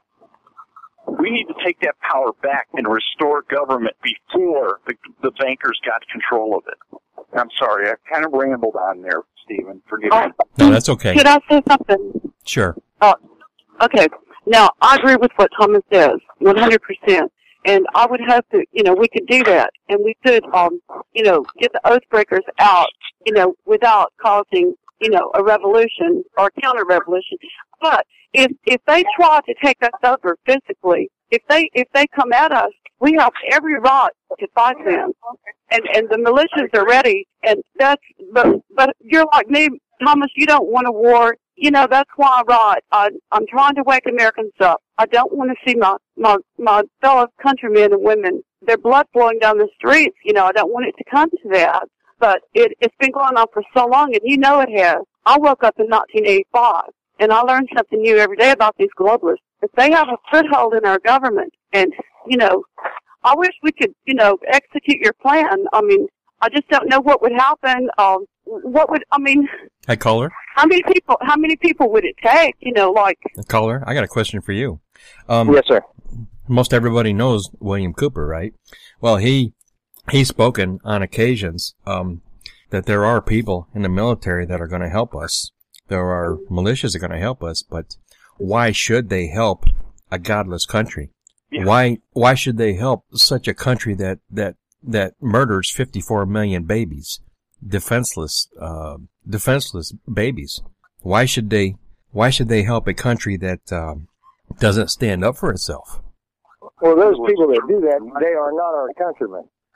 We need to take that power back and restore government before the, the bankers got control of it. I'm sorry, I kind of rambled on there, Stephen. Forgive me. No, that's okay. Could I say something? Sure. Uh, okay. Now, I agree with what Thomas says, one hundred percent. And I would hope that, you know, we could do that. And we could, um, you know, get the oath breakers out, you know, without causing, you know, a revolution or a counter-revolution. But if, if they try to take us over physically, if they, if they come at us, we have every right to fight them. And, and the militias are ready. And that's, but, but you're like me, Thomas, you don't want a war. You know, that's why I write. I, I'm trying to wake Americans up. I don't want to see my, my, my fellow countrymen and women, their blood flowing down the streets. You know, I don't want it to come to that. But it, it's been going on for so long, and you know it has. I woke up in nineteen eighty-five, and I learned something new every day about these globalists. If they have a foothold in our government, and, you know, I wish we could, you know, execute your plan. I mean, I just don't know what would happen. Um, what would, I mean... Hey, caller. How many people, how many people would it take, you know, like... Caller, I got a question for you. Um, yes, sir. Most everybody knows William Cooper, right? Well, he, he's spoken on occasions, um, that there are people in the military that are going to help us. There are militias that are going to help us, but why should they help a godless country? Yeah. Why, why should they help such a country that, that, that murders fifty-four million babies? Defenseless, uh, defenseless babies. Why should they, why should they help a country that, um, doesn't stand up for itself? Well, those people that do that, they are not our countrymen.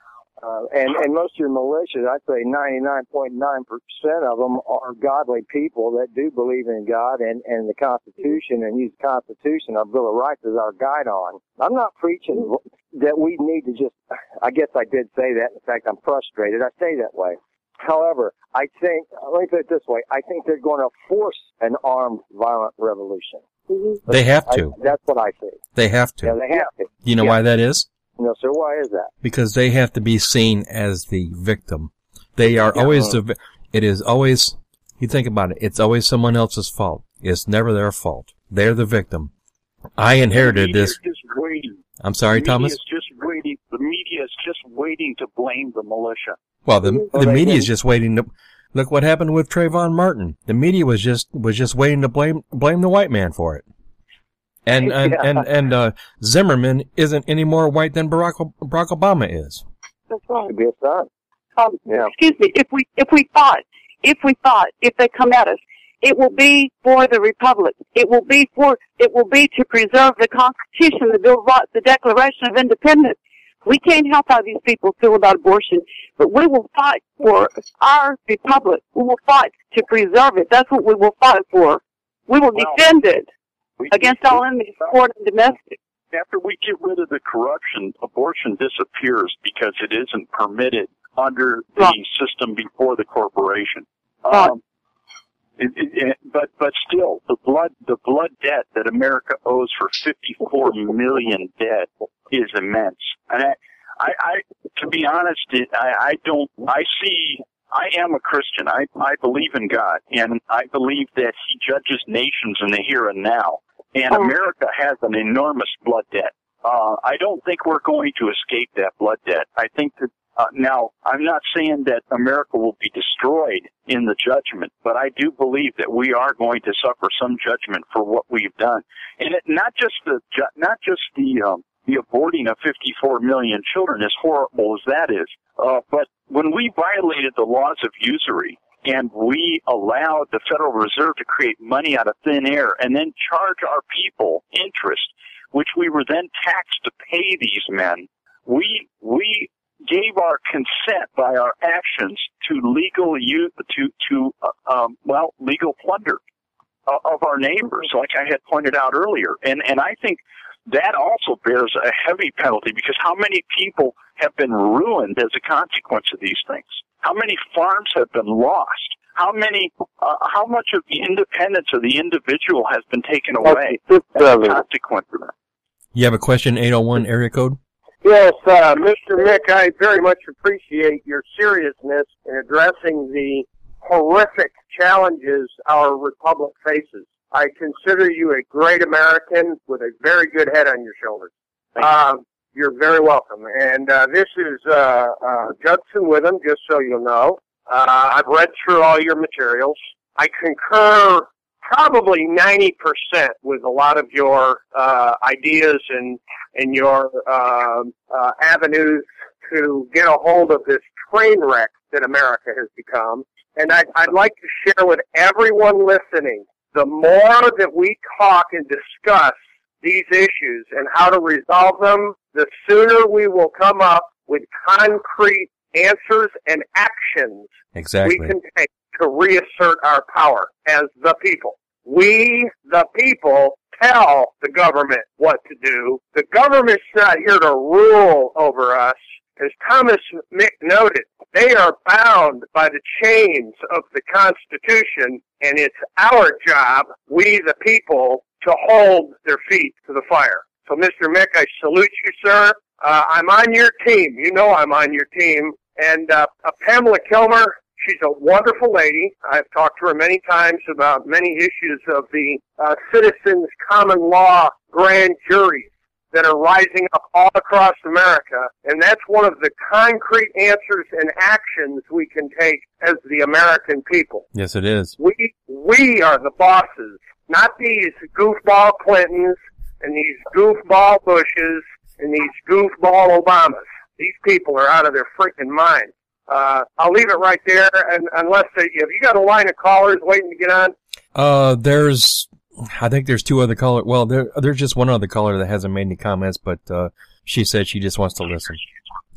Uh, and, and most of your militias, I'd say ninety-nine point nine percent of them are godly people that do believe in God and, and the Constitution and use the Constitution, our Bill of Rights, as our guide on. I'm not preaching that we need to just, I guess I did say that. In fact, I'm frustrated. I say that way. However, I think, let me put it this way, I think they're going to force an armed, violent revolution. They have to. I, that's what I think. They have to. Yeah, they have to. You know yeah. why that is? No, sir. Why is that? Because they have to be seen as the victim. They are yeah. always the, it is always, you think about it, it's always someone else's fault. It's never their fault. They're the victim. I inherited this. Just waiting. I'm sorry, the Thomas? Media's just waiting. The media is just waiting to blame the militia. Well, the, Well, the they media is didn't. just waiting to, look what happened with Trayvon Martin. The media was just, was just waiting to blame, blame the white man for it. And, and, Yeah. and, and, uh, Zimmerman isn't any more white than Barack, Barack Obama is. That's right. Could be a sign. Um, Yeah. Excuse me. If we if we thought if we thought if they come at us, it will be for the republic. It will be for it will be to preserve the Constitution, the Bill of Rights, the Declaration of Independence. We can't help how these people feel about abortion, but we will fight for our republic. We will fight to preserve it. That's what we will fight for. We will Well, defend it We, against all enemies, foreign and domestic. After we get rid of the corruption, abortion disappears because it isn't permitted under the Right. system before the corporation. Right. Um, it, it, it, but but still, the blood the blood debt that America owes for fifty-four million dead is immense. And I, I, I to be honest, it, I, I don't. I see. I am a Christian. I I believe in God, and I believe that He judges nations in the here and now. And Oh. America has an enormous blood debt. Uh, I don't think we're going to escape that blood debt. I think that, uh, now, I'm not saying that America will be destroyed in the judgment, but I do believe that we are going to suffer some judgment for what we've done. And it, not just the, ju- not just the, um, the aborting of fifty-four million children, as horrible as that is, uh, but when we violated the laws of usury, and we allowed the Federal Reserve to create money out of thin air and then charge our people interest, which we were then taxed to pay these men. We we gave our consent by our actions to legal use, to to uh, um, well legal plunder uh, of our neighbors, like I had pointed out earlier. And and I think that also bears a heavy penalty, because how many people have been ruined as a consequence of these things? How many farms have been lost? How many, uh, how much of the independence of the individual has been taken away as a consequence of that? You have a question, eight oh one area code? Yes, uh, Mister Mick, I very much appreciate your seriousness in addressing the horrific challenges our republic faces. I consider you a great American with a very good head on your shoulders. Uh, you're very welcome. And uh, this is uh, uh, Judson Witham, just so you know. Uh, I've read through all your materials. I concur probably ninety percent with a lot of your uh, ideas and and your uh, uh, avenues to get a hold of this train wreck that America has become. And I'd, I'd like to share with everyone listening, the more that we talk and discuss these issues and how to resolve them, the sooner we will come up with concrete answers and actions Exactly. we can take to reassert our power as the people. We, the people, tell the government what to do. The government's not here to rule over us. As Thomas Mick noted, they are bound by the chains of the Constitution, and it's our job, we the people, to hold their feet to the fire. So, Mister Mick, I salute you, sir. Uh, I'm on your team. You know I'm on your team. And uh, uh, Pamela Kilmer, she's a wonderful lady. I've talked to her many times about many issues of the uh, citizens' common law grand juries that are rising up all across America. And that's one of the concrete answers and actions we can take as the American people. Yes, it is. We we are the bosses, not these goofball Clintons and these goofball Bushes and these goofball Obamas. These people are out of their freaking mind. Uh, I'll leave it right there, and unless they, have you got a line of callers waiting to get on? Uh, there's, I think there's two other callers. Well, there, there's just one other caller that hasn't made any comments, but uh, she said she just wants to listen.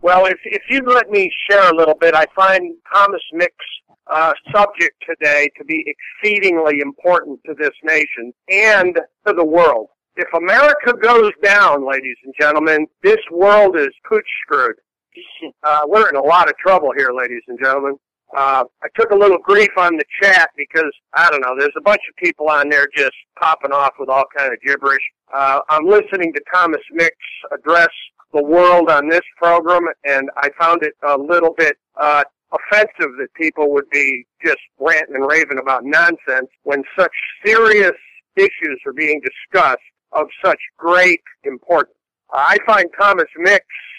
Well, if if you'd let me share a little bit, I find Thomas Mick's uh, subject today to be exceedingly important to this nation and to the world. If America goes down, ladies and gentlemen, this world is pooch screwed. Uh, we're in a lot of trouble here, ladies and gentlemen. Uh, I took a little grief on the chat because, I don't know, there's a bunch of people on there just popping off with all kind of gibberish. Uh, I'm listening to Thomas Mick's address the world on this program, and I found it a little bit uh, offensive that people would be just ranting and raving about nonsense when such serious issues are being discussed of such great importance. I find Thomas Mick's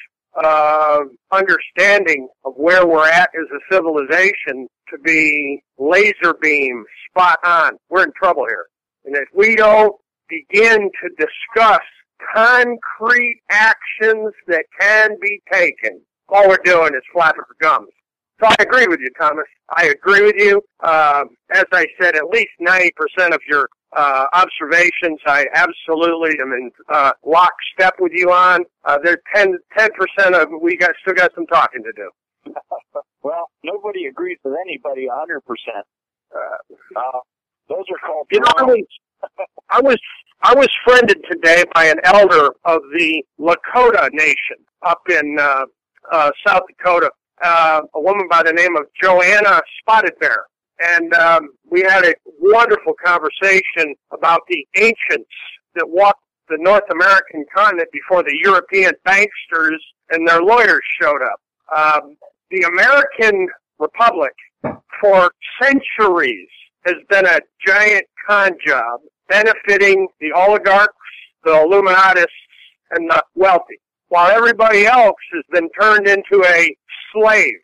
uh, understanding of where we're at as a civilization to be laser beam spot on. We're in trouble here. And if we don't begin to discuss concrete actions that can be taken, all we're doing is flapping our gums. So I agree with you, Thomas. I agree with you. Uh, as I said, at least ninety percent of your uh, observations, I absolutely am in uh, lockstep with you on. Uh, there's ten percent of we got still got some talking to do. Well, nobody agrees with anybody one hundred percent. Uh, uh, those are called... You know, I was, I was I was friended today by an elder of the Lakota Nation up in uh, uh, South Dakota. Uh, a woman by the name of Joanna Spotted Bear. And um, we had a wonderful conversation about the ancients that walked the North American continent before the European banksters and their lawyers showed up. Um, the American Republic for centuries has been a giant con job benefiting the oligarchs, the Illuminatists, and the wealthy, while everybody else has been turned into a slave.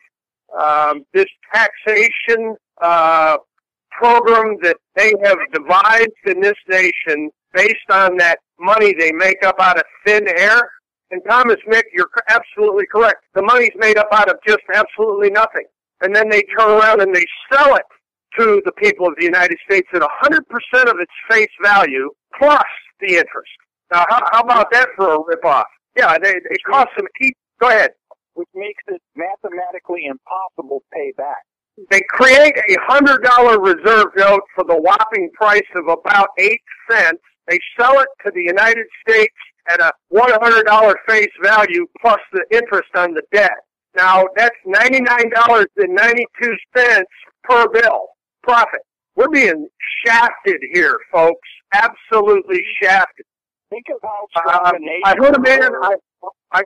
Um, this taxation uh, program that they have devised in this nation based on that money they make up out of thin air. And Thomas Mick, you're absolutely correct. The money's made up out of just absolutely nothing. And then they turn around and they sell it to the people of the United States at one hundred percent of its face value plus the interest. Now, how, how about that for a ripoff? Yeah, they, it costs them keep. Go ahead. Which makes it mathematically impossible to pay back. They create a one hundred dollar reserve note for the whopping price of about eight cents. They sell it to the United States at a one hundred dollar face value plus the interest on the debt. Now, that's ninety-nine dollars and ninety-two cents per bill profit. We're being shafted here, folks. Absolutely shafted. Think of how strong uh, a nation... I heard a man... I, I,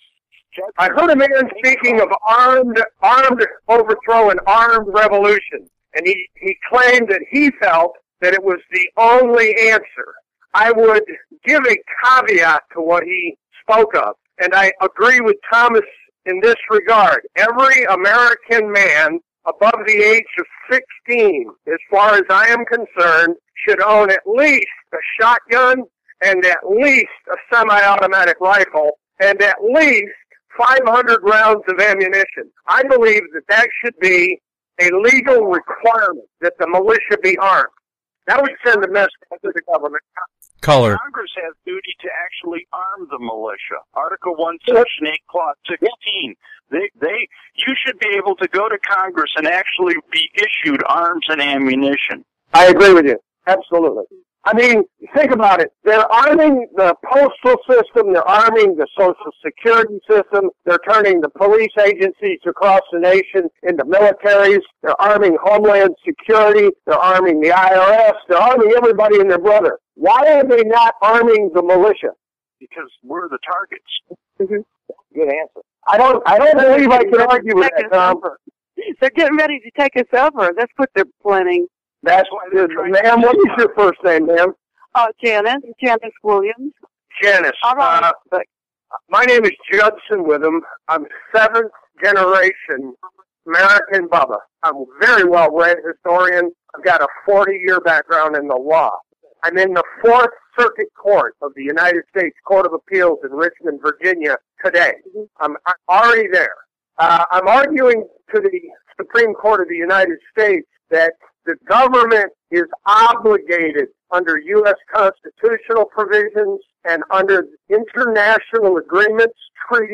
I heard a man speaking of armed, armed overthrow and armed revolution, and he, he claimed that he felt that it was the only answer. I would give a caveat to what he spoke of, and I agree with Thomas in this regard. Every American man above the age of sixteen, as far as I am concerned, should own at least a shotgun and at least a semi-automatic rifle and at least five hundred rounds of ammunition. I believe that that should be a legal requirement that the militia be armed. That would send a message to the government. Color. Congress has duty to actually arm the militia. Article one, Section eight, Clause sixteen. They, they, you should be able to go to Congress and actually be issued arms and ammunition. I agree with you. Absolutely. I mean, think about it. They're arming the postal system. They're arming the social security system. They're turning the police agencies across the nation into militaries. They're arming Homeland Security. They're arming the I R S. They're arming everybody and their brother. Why are they not arming the militia? Because we're the targets. Mm-hmm. Good answer. I don't. I don't believe I can argue with that, Tom. They're getting ready to take us over. That's what they're planning. That's why, ma'am. What is your first name, ma'am? Uh, Janice. Janice Williams. Janice. All right. Uh, my name is Judson Witham. I'm seventh generation American Bubba. I'm a very well-read historian. I've got a forty-year background in the law. I'm in the Fourth Circuit Court of the United States Court of Appeals in Richmond, Virginia today. I'm, I'm already there. Uh, I'm arguing to the Supreme Court of the United States that the government is obligated under U S constitutional provisions and under international agreements, treaties,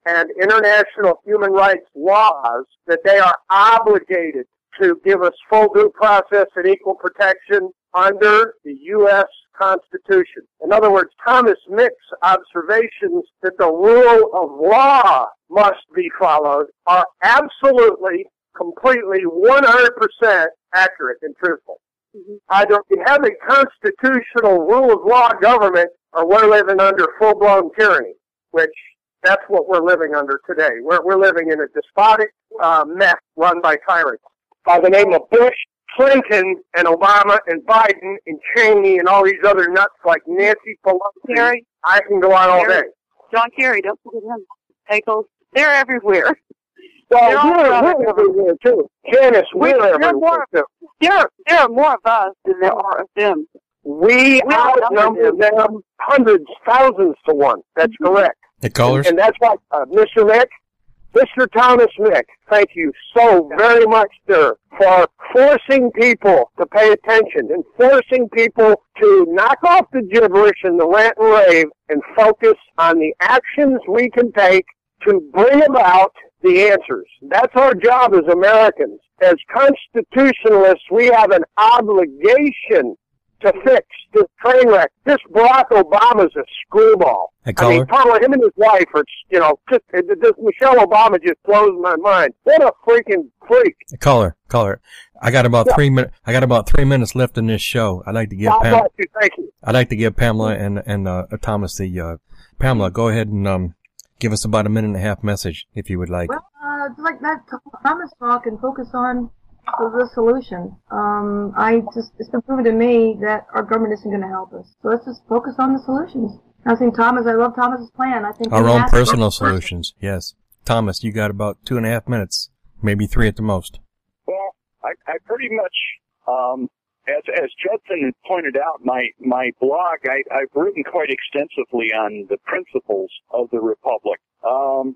and international human rights laws that they are obligated to give us full due process and equal protection under the U S Constitution. In other words, Thomas Mick's observations that the rule of law must be followed are absolutely, completely, one hundred percent accurate and truthful. Mm-hmm. Either we have a constitutional rule of law government or we're living under full-blown tyranny, which that's what we're living under today. We're, we're living in a despotic uh, mess run by tyrants by the name of Bush, Clinton, and Obama, and Biden, and Cheney, and all these other nuts like Nancy Pelosi. Kerry. I can go on all day. John Kerry, don't forget him. Pecos, they're everywhere. Well, we're, we're everywhere, too. Janice, we're we, everywhere, more, too. There, there are more of us than there are of them. We, we outnumber them. them hundreds, thousands to one. That's mm-hmm. correct. The callers? And, and that's why, uh, Mister Mick, Mister Thomas Mick, thank you so very much, sir, for forcing people to pay attention and forcing people to knock off the gibberish and the rant and rave and focus on the actions we can take to bring about the answers. That's our job as Americans. As constitutionalists, we have an obligation to fix this train wreck. This Barack Obama's a screwball. Hey, I mean, Pamela, him and his wife are, you know, just, this Michelle Obama just blows my mind. What a freaking freak. Hey, caller, caller. I got about yeah. three minutes. I got about three minutes left in this show. I'd like to give God Pam- bless you. Thank you. I'd like to give Pamela and and uh, Thomas the uh, Pamela. Go ahead and um give us about a minute and a half message if you would like. Well, uh, like that Thomas talk and focus on the solution. Um, I just, it's been proven to me that our government isn't going to help us. So let's just focus on the solutions. I think Thomas, I love Thomas's plan. I think our own personal solutions. Yes. Thomas, you got about two and a half minutes, maybe three at the most. Well, I, I pretty much, um, as, as Judson had pointed out, my, my blog, I, I've written quite extensively on the principles of the Republic. Um,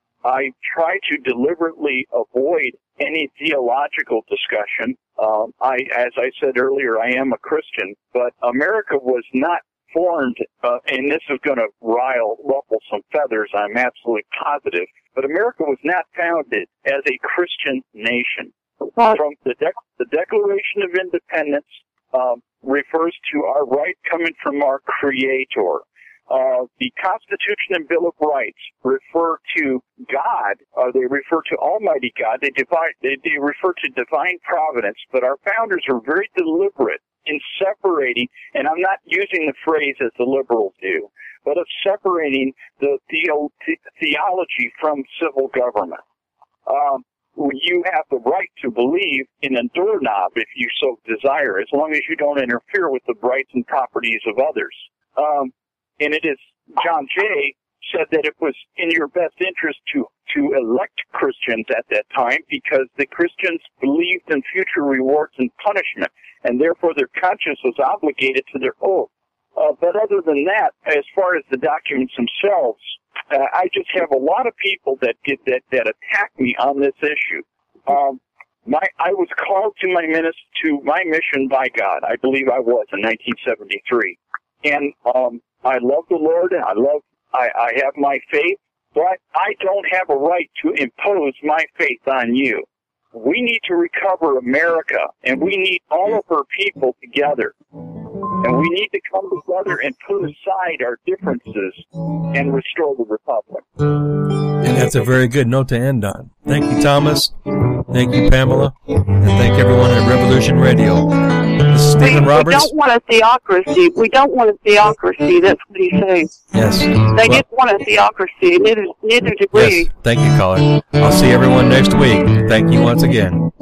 I try to deliberately avoid any theological discussion. Um, I, as I said earlier, I am a Christian, but America was not formed, uh, and this is going to rile, ruffle some feathers, I'm absolutely positive, but America was not founded as a Christian nation. From the, de- the Declaration of Independence um, refers to our right coming from our Creator. Uh, the Constitution and Bill of Rights refer to God, uh, they refer to Almighty God, they, divide, they, they refer to divine providence, but our founders are very deliberate in separating, and I'm not using the phrase as the liberals do, but of separating the, the, the theology from civil government. Um, you have the right to believe in a doorknob if you so desire, as long as you don't interfere with the rights and properties of others. Um, And it is, John Jay said that it was in your best interest to, to elect Christians at that time because the Christians believed in future rewards and punishment, and therefore their conscience was obligated to their oath. Uh, but other than that, as far as the documents themselves, uh, I just have a lot of people that get that, that attack me on this issue. Um, my, I was called to my ministry, to my mission by God. I believe I was in nineteen seventy-three. And, um, I love the Lord, I love, I, I have my faith, but I don't have a right to impose my faith on you. We need to recover America, and we need all of her people together. And we need to come together and put aside our differences and restore the Republic. And that's a very good note to end on. Thank you, Thomas. Thank you, Pamela. And thank everyone at Revolution Radio. This is Stephen we, Roberts. We don't want a theocracy. We don't want a theocracy. That's what he's saying. Yes. They well, didn't want a theocracy. Neither, neither did we. Yes. Thank you, caller. I'll see everyone next week. Thank you once again.